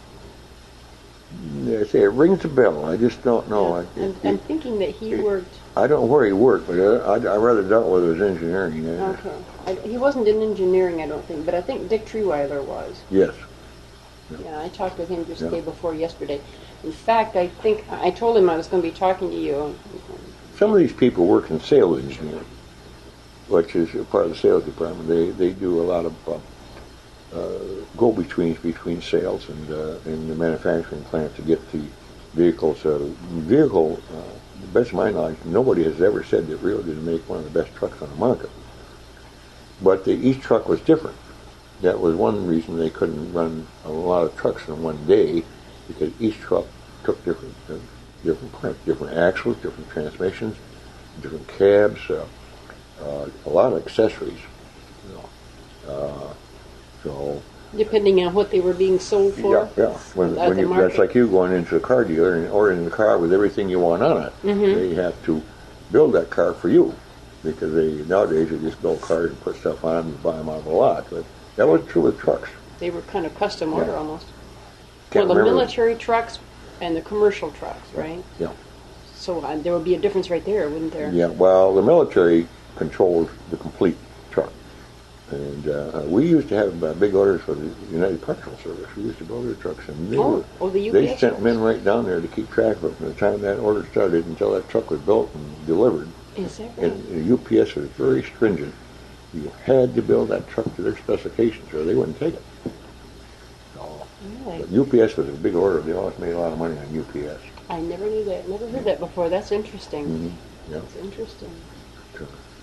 I say it rings a bell. I just don't know. Yeah. I, I'm, it, I'm it, thinking that he it, worked. I don't know where he worked, but I, I, I rather dealt with his engineering. Okay. I, he wasn't in engineering, I don't think, but I think Dick Treeweiler was. Yes. Yeah, I talked with him just Yeah. the day before yesterday. In fact, I think I told him I was going to be talking to you. Some of these people work in sales engineering, which is a part of the sales department. They they do a lot of uh, uh, go-betweens between sales and uh, and the manufacturing plant to get the vehicles. Uh, vehicle, uh, to the best of my knowledge, nobody has ever said that Rio didn't make one of the best trucks on the market. But the, each truck was different. That was one reason they couldn't run a lot of trucks in one day, because each truck took different uh, different parts, different axles, different transmissions, different cabs, uh, uh, a lot of accessories. You know. uh, so Depending on what they were being sold for. yeah, yeah. When, at when the you, market. that's like you going into a car dealer and ordering the car with everything you want on it. Mhm. They have to build that car for you, because they nowadays they just build cars and put stuff on them and buy them out of a lot. But that wasn't true with trucks. They were kind of custom order Yeah. almost. Can't well, the remember. military trucks and the commercial trucks, right? Yeah. So uh, there would be a difference right there, wouldn't there? Yeah, well, the military controls the complete truck. And uh, we used to have uh, big orders for the United Parcel Service. We used to build their trucks, and they, Oh, were, oh, the U P S they sent trucks. men right down there to keep track of it from the time that order started until that truck was built and delivered. Is that right? And the U P S was very stringent. You had to build that truck to their specifications, or they wouldn't take it. So, Really? but U P S was a big order. They always made a lot of money on U P S. I never knew that. Never heard that before. That's interesting. Mm-hmm. Yeah. That's interesting. Sure.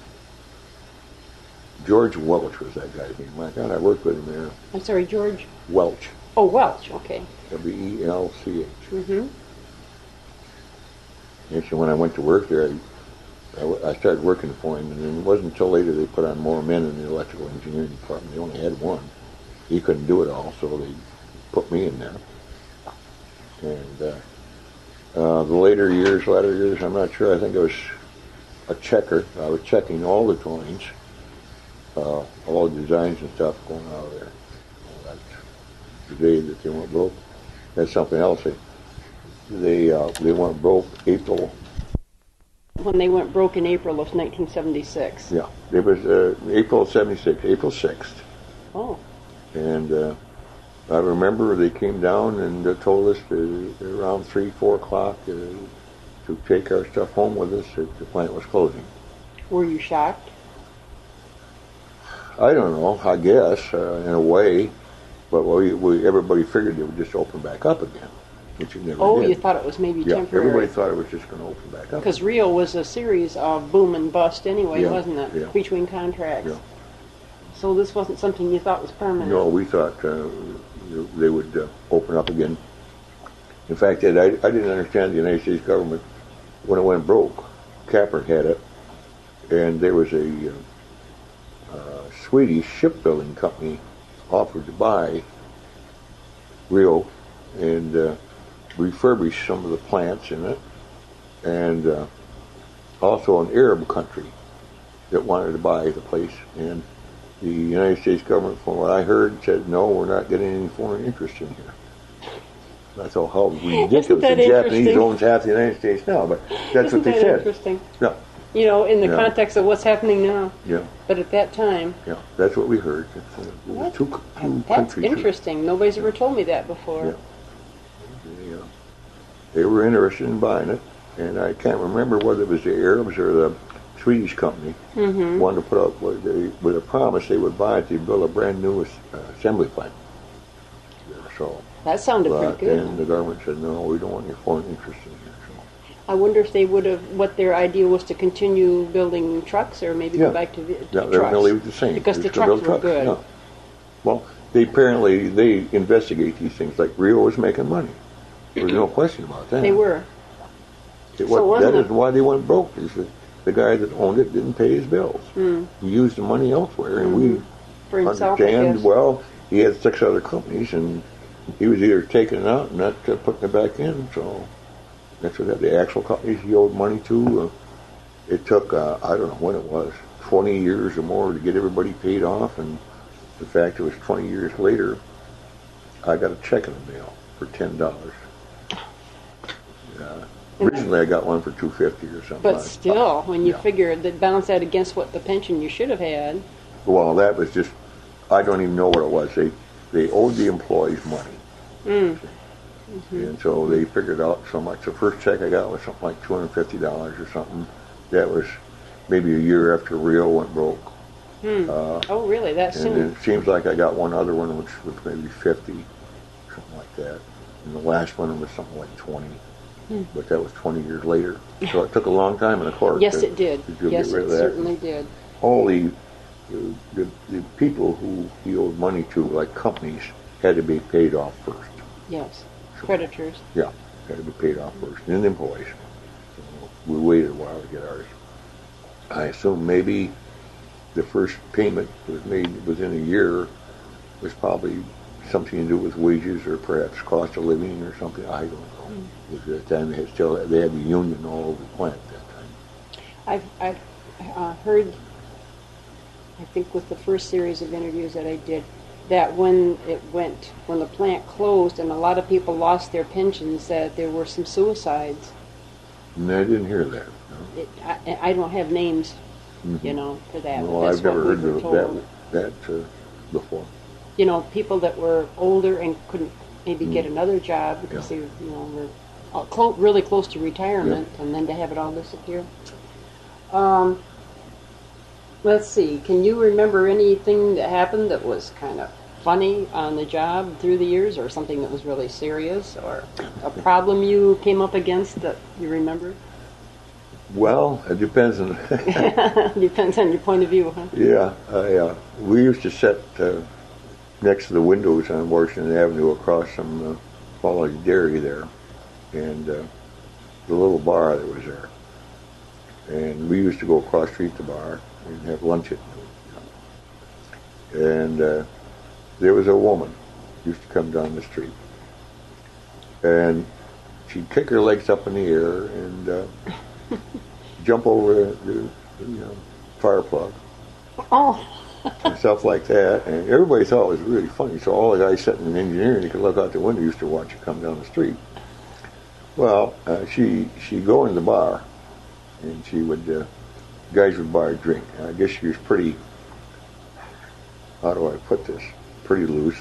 George Welch was that guy's name. My God, I worked with him there. I'm sorry, George. Welch. Oh, Welch. Okay. W E L C H. Mm-hmm. Actually, when I went to work there, I, I, I started working for him, and then it wasn't until later they put on more men in the electrical engineering department. They only had one. He couldn't do it all, so they put me in there. And uh, uh, the later years, latter years, I'm not sure. I think I was a checker. I was checking all the drawings, uh, all the designs and stuff going out of there. Well, that's the day that they went broke. That's something else. They they, uh, they went broke April. When they went broke in April of nineteen seventy-six. Yeah, it was uh, April of seventy-six, April sixth. Oh. And uh, I remember they came down and uh, told us to, around three, four o'clock uh, to take our stuff home with us if the plant was closing. Were you shocked? I don't know, I guess, uh, in a way, but we, we, everybody figured it would just open back up again, which it never Oh, did. you thought it was maybe Yeah, temporary. everybody thought it was just going to open back up. Because Rio was a series of boom and bust anyway, Yeah, wasn't it? yeah. Between contracts. Yeah. So this wasn't something you thought was permanent. No, we thought uh, they would uh, open up again. In fact, Ed, I, I didn't understand the United States government when it went broke. Capper had it, and there was a uh, uh, Swedish shipbuilding company offered to buy Rio and uh, refurbish some of the plants in it, and uh, also an Arab country that wanted to buy the place. And the United States government, from what I heard, said, no, we're not getting any foreign interest in here. I thought, how ridiculous. Isn't that The Japanese interesting? owns half the United States now, but that's Isn't what they that said. interesting? Yeah, You know, in the Yeah. context of what's happening now. yeah, But at that time, yeah. That's what we heard. It's, uh, it was two, two that's countries. interesting. Nobody's ever told me that before. Yeah. They, uh, they were interested in buying it, and I can't remember whether it was the Arabs or the Swedish company Mm-hmm. wanted to put up with, they, with a promise they would buy it to build a brand new uh, assembly plant. So, That sounded but pretty good. then the government said, no, we don't want any foreign interest in here. So, I wonder if they would have, what their idea was to continue building trucks or maybe Yeah. go back to, the, to yeah, they were trucks. going to leave it the same. Because They're the just gonna trucks were build good. Yeah. Well, they apparently, they investigate these things. Like Rio was making money. There's no question about that. They were. It, So what, wasn't that it- is why they went broke. Is that the guy that owned it didn't pay his bills. Mm. He used the money elsewhere, and we For himself, I understand. guess. Well, he had six other companies, and he was either taking it out and not uh, putting it back in. So that's what the actual companies he owed money to. Uh, it took uh, I don't know when it was, twenty years or more to get everybody paid off, and the fact it was twenty years later, I got a check in the mail for ten dollars. Uh, originally, I got one for two fifty or something. But still, when you yeah. figure that balance that against what the pension you should have had. Well, that was just, I don't even know what it was. They they owed the employees money. Mm. Mm-hmm. And so they figured out so much. The first check I got was something like two hundred fifty dollars or something. That was maybe a year after Rio went broke. Hmm. Uh, oh, really? That and soon? it seems like I got one other one, which was maybe fifty, something like that. And the last one was something like twenty. Hmm. But that was twenty years later. So it took a long time in the court. Yes, to, it did. To yes, get rid it of that. certainly did. All the, the the people who he owed money to, like companies, had to be paid off first. Yes. Creditors. Yeah, had to be paid off first, and the employees. So we waited a while to get ours. I assume maybe the first payment was made within a year was probably something to do with wages or perhaps cost of living or something. I don't know. Mm. Because at that time they had still they had the union all over the plant at that time. I've I've uh, heard. I think with the first series of interviews that I did, that when it went, when the plant closed and a lot of people lost their pensions, that there were some suicides. No, I didn't hear that. No. It, I, I don't have names, mm-hmm. you know, for that. Well, but that's I've never what heard we were of told. that, that uh, before. You know, people that were older and couldn't maybe mm. get another job because yeah. they, you know, were all clo- really close to retirement, yeah. and then to have it all disappear. Um, let's see. Can you remember anything that happened that was kind of funny on the job through the years, or something that was really serious, or a problem you came up against that you remember? Well, it depends on depends on your point of view, huh? Yeah, I, uh, we used to sit uh, next to the windows on Washington Avenue across from uh, Quality Dairy there, and uh, the little bar that was there. And we used to go across the street to the bar and have lunch at noon. You know. And uh, there was a woman used to come down the street, and she'd kick her legs up in the air and uh, jump over the, the you know, fire plug. Oh. And stuff like that, and everybody thought it was really funny. So all the guys sitting in engineering, you could look out the window, used to watch her come down the street. Well, uh, she she'd go in the bar, and she would uh, guys would buy her a drink. And I guess she was pretty. How do I put this? Pretty loose.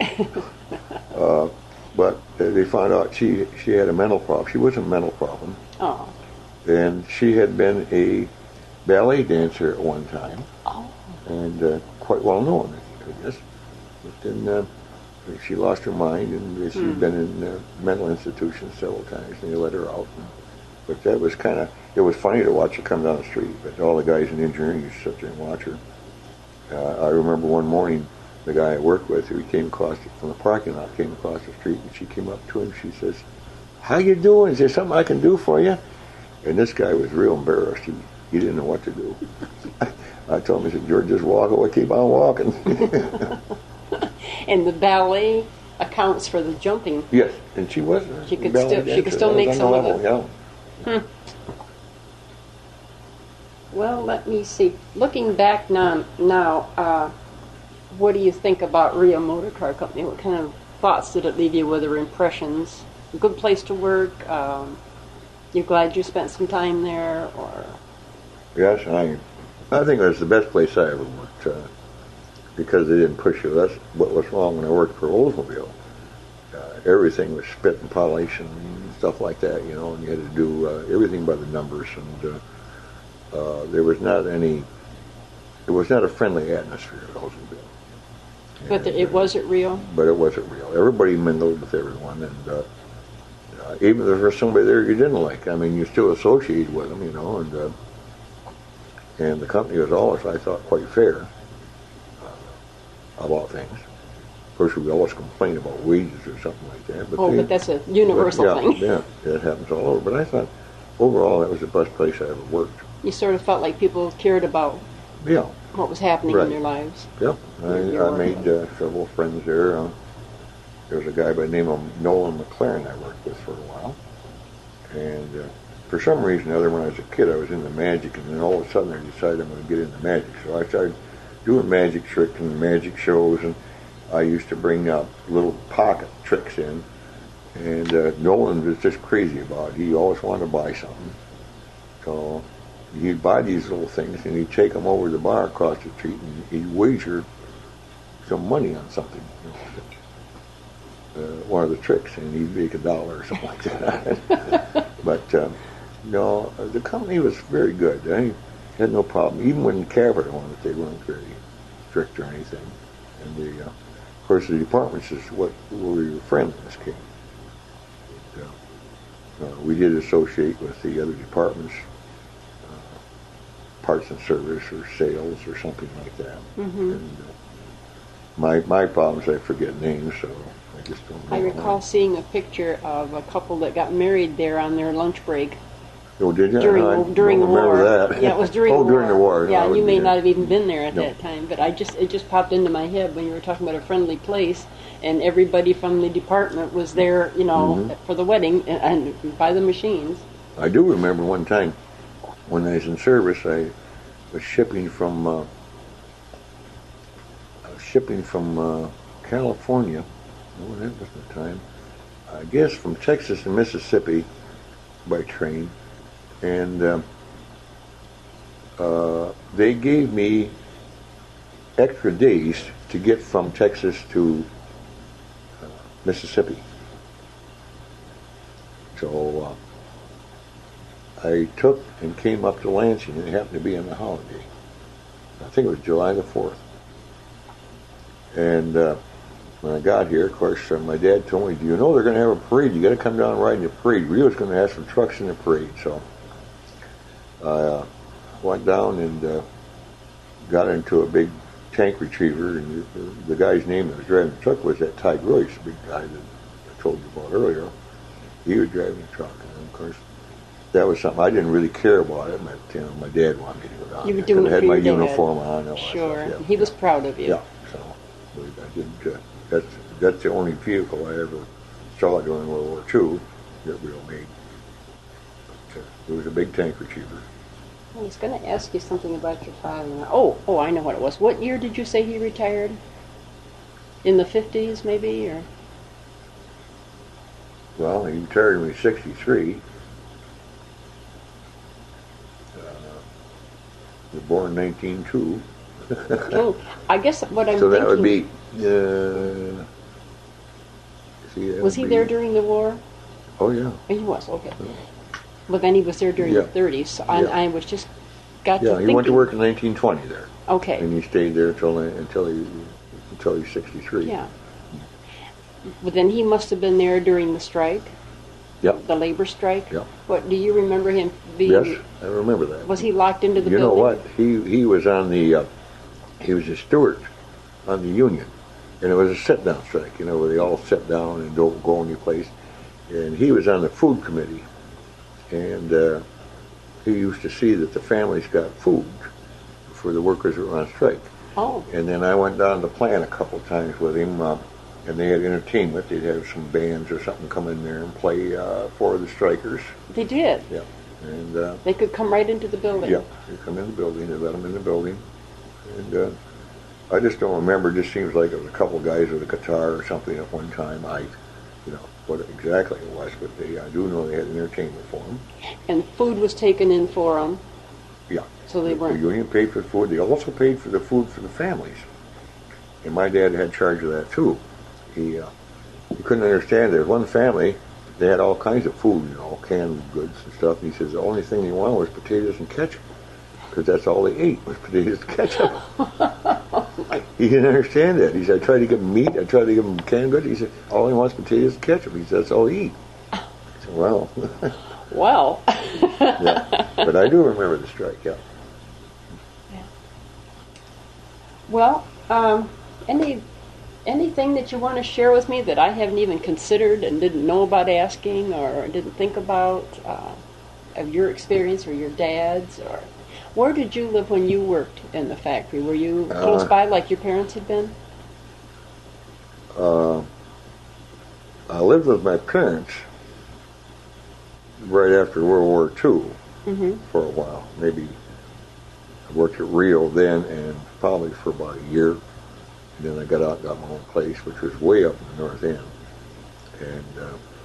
uh, but they found out she she had a mental problem. She was a mental problem. Oh. And she had been a ballet dancer at one time. Oh. And uh, quite well known, I guess. But then uh, she lost her mind, and she'd mm. been in uh, mental institutions several times, and they let her out. But that was kind of, it was funny to watch her come down the street, but all the guys in engineering used to sit there and watch her. Uh, I remember one morning, the guy I worked with, who came across from the parking lot, came across the street, and she came up to him, she says, "How you doing? Is there something I can do for you?" And this guy was real embarrassed. He, he didn't know what to do. I told him, I said, "George, just walk away, keep on walking." And the ballet accounts for the jumping. Yes, and she was. She could still, she could still make some level, of it. Yeah. Hmm. Well, let me see. Looking back now, now, uh, what do you think about Rio Motor Car Company? What kind of thoughts did it leave you with, or impressions? A good place to work. Um, you're glad you spent some time there, or? Yes, I. I think it was the best place I ever worked, uh, because they didn't push you. That's what was wrong when I worked for Oldsmobile. Uh, everything was spit and polish and stuff like that, you know, and you had to do uh, everything by the numbers, and uh, uh, there was not any, it was not a friendly atmosphere at Oldsmobile. But the, it wasn't real? But it wasn't real. Everybody mingled with everyone, and uh, uh, even if there was somebody there you didn't like, I mean, you still associated with them, you know, and uh, and the company was always, I thought, quite fair uh, about things. Of course, we always complain about wages or something like that. But oh, they, but that's a universal but, yeah, thing. Yeah, that happens all over. But I thought, overall, that was the best place I ever worked. You sort of felt like people cared about yeah. what was happening right. in their lives. Yeah, I, I made uh, several friends there. Uh, there was a guy by the name of Nolan McLaren I worked with for a while. And uh, for some reason or other, when I was a kid, I was into magic, and then all of a sudden I decided I'm going to get into magic. So I started doing magic tricks and magic shows, and I used to bring uh, little pocket tricks in, and uh, Nolan was just crazy about it. He always wanted to buy something. So he'd buy these little things, and he'd take them over to the bar across the street, and he'd wager some money on something. You know, uh, one of the tricks, and he'd make a dollar or something like that. But um, no, the company was very good. I had no problem. Even when Capita owned it, they weren't very strict or anything. And the, uh, of course, the departments is what where we were friendliest came. But, uh, uh, we did associate with the other departments, uh, parts and service or sales or something like that. Mm-hmm. And, uh, my my problem is I forget names, so I just don't know. I recall seeing a picture of a couple that got married there on their lunch break. Oh, did you? During, no, during the war. That. Yeah, it was during oh, the war. during the war. Yeah, and you may be not have even been there at no. that time, but I just it just popped into my head when you were talking about a friendly place, and everybody from the department was there, you know, mm-hmm. for the wedding and, and by the machines. I do remember one time when I was in service, I was shipping from uh, I was shipping from uh, California. Oh, that was the time. I guess from Texas to Mississippi by train. And uh, uh, they gave me extra days to get from Texas to uh, Mississippi. So uh, I took and came up to Lansing, and it happened to be on the holiday. I think it was July the fourth. And uh, when I got here, of course, uh, my dad told me, do you know they're going to have a parade? You got to come down and ride in the parade. We was going to have some trucks in the parade, so I uh, went down and uh, got into a big tank retriever, and the, the guy's name that was driving the truck was that Ty Royce, the big guy that I told you about earlier. He was driving the truck, and of course, that was something I didn't really care about it, but you know, my dad wanted me to go down. You were doing it I had for my your dad. uniform on. And sure, stuff, yeah, he yeah. was proud of you. Yeah, so I didn't. Uh, that's that's the only vehicle I ever saw during World War Two that we all made. It was a big tank retriever. I was going to ask you something about your father. Oh, oh, I know what it was. What year did you say he retired? In the fifties, maybe, or? Well, he retired when he was sixty-three. Uh, he was born in nineteen oh two. Oh, I guess what I'm so thinking. that would be. Uh, see, that was would he be, there during the war? Oh yeah. He was, okay. Well, then he was there during Yeah. the thirties, so I, Yeah. I was just got to Yeah, thinking. he went to work in nineteen twenty there, Okay. and he stayed there until until he until he was sixty-three. Yeah. But then he must have been there during the strike. Yep. The labor strike. Yep. What do you remember him being? Yes, I remember that. Was he locked into the you building? know what? He he was on the uh, he was a steward on the union, and it was a sit-down strike. You know, where they all sit down and don't go any place. And he was on the food committee, and uh, he used to see that the families got food for the workers who were on strike. Oh. And then I went down to the plant a couple of times with him, uh, and they had entertainment. They'd have some bands or something come in there and play uh, for the strikers. They did. Yeah. And uh, They could come right into the building. yeah, they come in the building. They let them in the building, and uh, I just don't remember. It just seems like it was a couple guys with a guitar or something at one time. I, you know, what exactly it was, but they I do know they had an entertainment for them. And food was taken in for them. Yeah. So they the, weren't. The union paid for the food. They also paid for the food for the families. And my dad had charge of that too. He uh, he couldn't understand. There was one family. They had all kinds of food, you know, canned goods and stuff. And he says the only thing they wanted was potatoes and ketchup, because that's all they ate was potatoes and ketchup. He didn't understand that. He said, I tried to give him meat. I tried to give him canned goods. He said, all he wants is potatoes and ketchup. He said, that's all he eat. I said, well. Well. Yeah. But I do remember the strike, yeah. Yeah. Well, um, any anything that you want to share with me that I haven't even considered and didn't know about asking or didn't think about uh, of your experience or your dad's? Or where did you live when you worked in the factory? Were you close Uh, by like your parents had been? Uh, I lived with my parents right after World War Two Mm-hmm. for a while. Maybe I worked at Rio then, and probably for about a year. And then I got out and got my own place, which was way up in the North End. And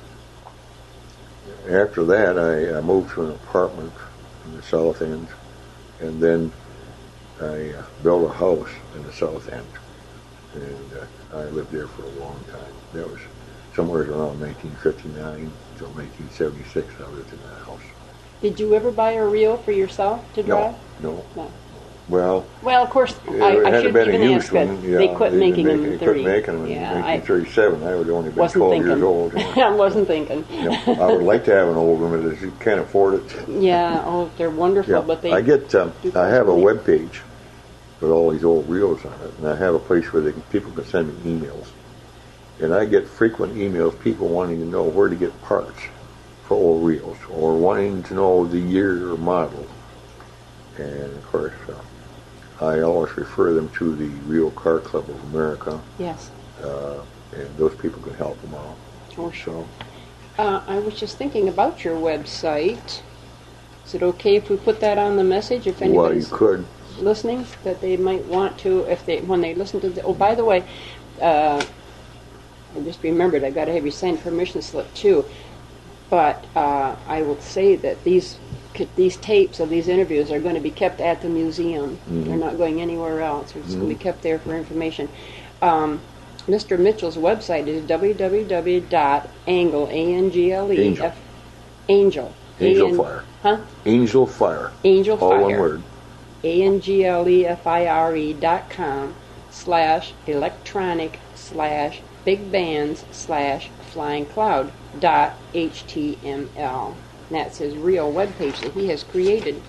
uh, after that, I, I moved to an apartment in the South End, and then I uh, built a house in the South End. And uh, I lived there for a long time. That was somewhere around nineteen fifty-nine until nineteen seventy-six. I lived in that house. Did you ever buy a reel for yourself to drive? No, no. No. Well, Well, of course, it I, I had shouldn't been a even used ask that. one. Yeah, They quit they making didn't them make- in they thirty. quit making them in Yeah, nineteen I thirty-seven. I would only been wasn't twelve thinking. years old. You know. I wasn't thinking. You know, I would like to have an old one, but you can't afford it. Yeah, oh, they're wonderful, Yeah, but they. I get. Um, do I have a really- web page with all these old reels on it, and I have a place where they can, people can send me emails, and I get frequent emails, people wanting to know where to get parts for old reels, or wanting to know the year or model, and of course, uh, I always refer them to the Reel Car Club of America, Yes, uh, and those people can help them out. for sure. Uh, I was just thinking about your website. Is it okay if we put that on the message if Well, you anybody's could. listening that they might want to if they when they listen to the oh by the way uh, I just remembered I got to have you sign permission slip too, but uh, I will say that these these tapes of these interviews are going to be kept at the museum. Mm-hmm. They're not going anywhere else. They're just going to be kept there for information. um, Mister Mitchell's website is w w w dot angle a n g l e Angel. f angel Angel A N Fire. huh Angel Fire. Angel All Fire one word. A N G L E F I R E dot com slash electronic slash big bands slash flying cloud dot H T M L. And that's his real webpage that he has created.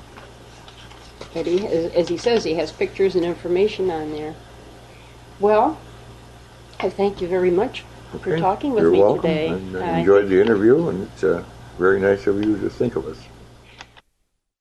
And he, as as he says, he has pictures and information on there. Well, I thank you very much for Okay. talking with You're me welcome. today. And I I enjoyed the interview, and it's uh, very nice of you to think of us.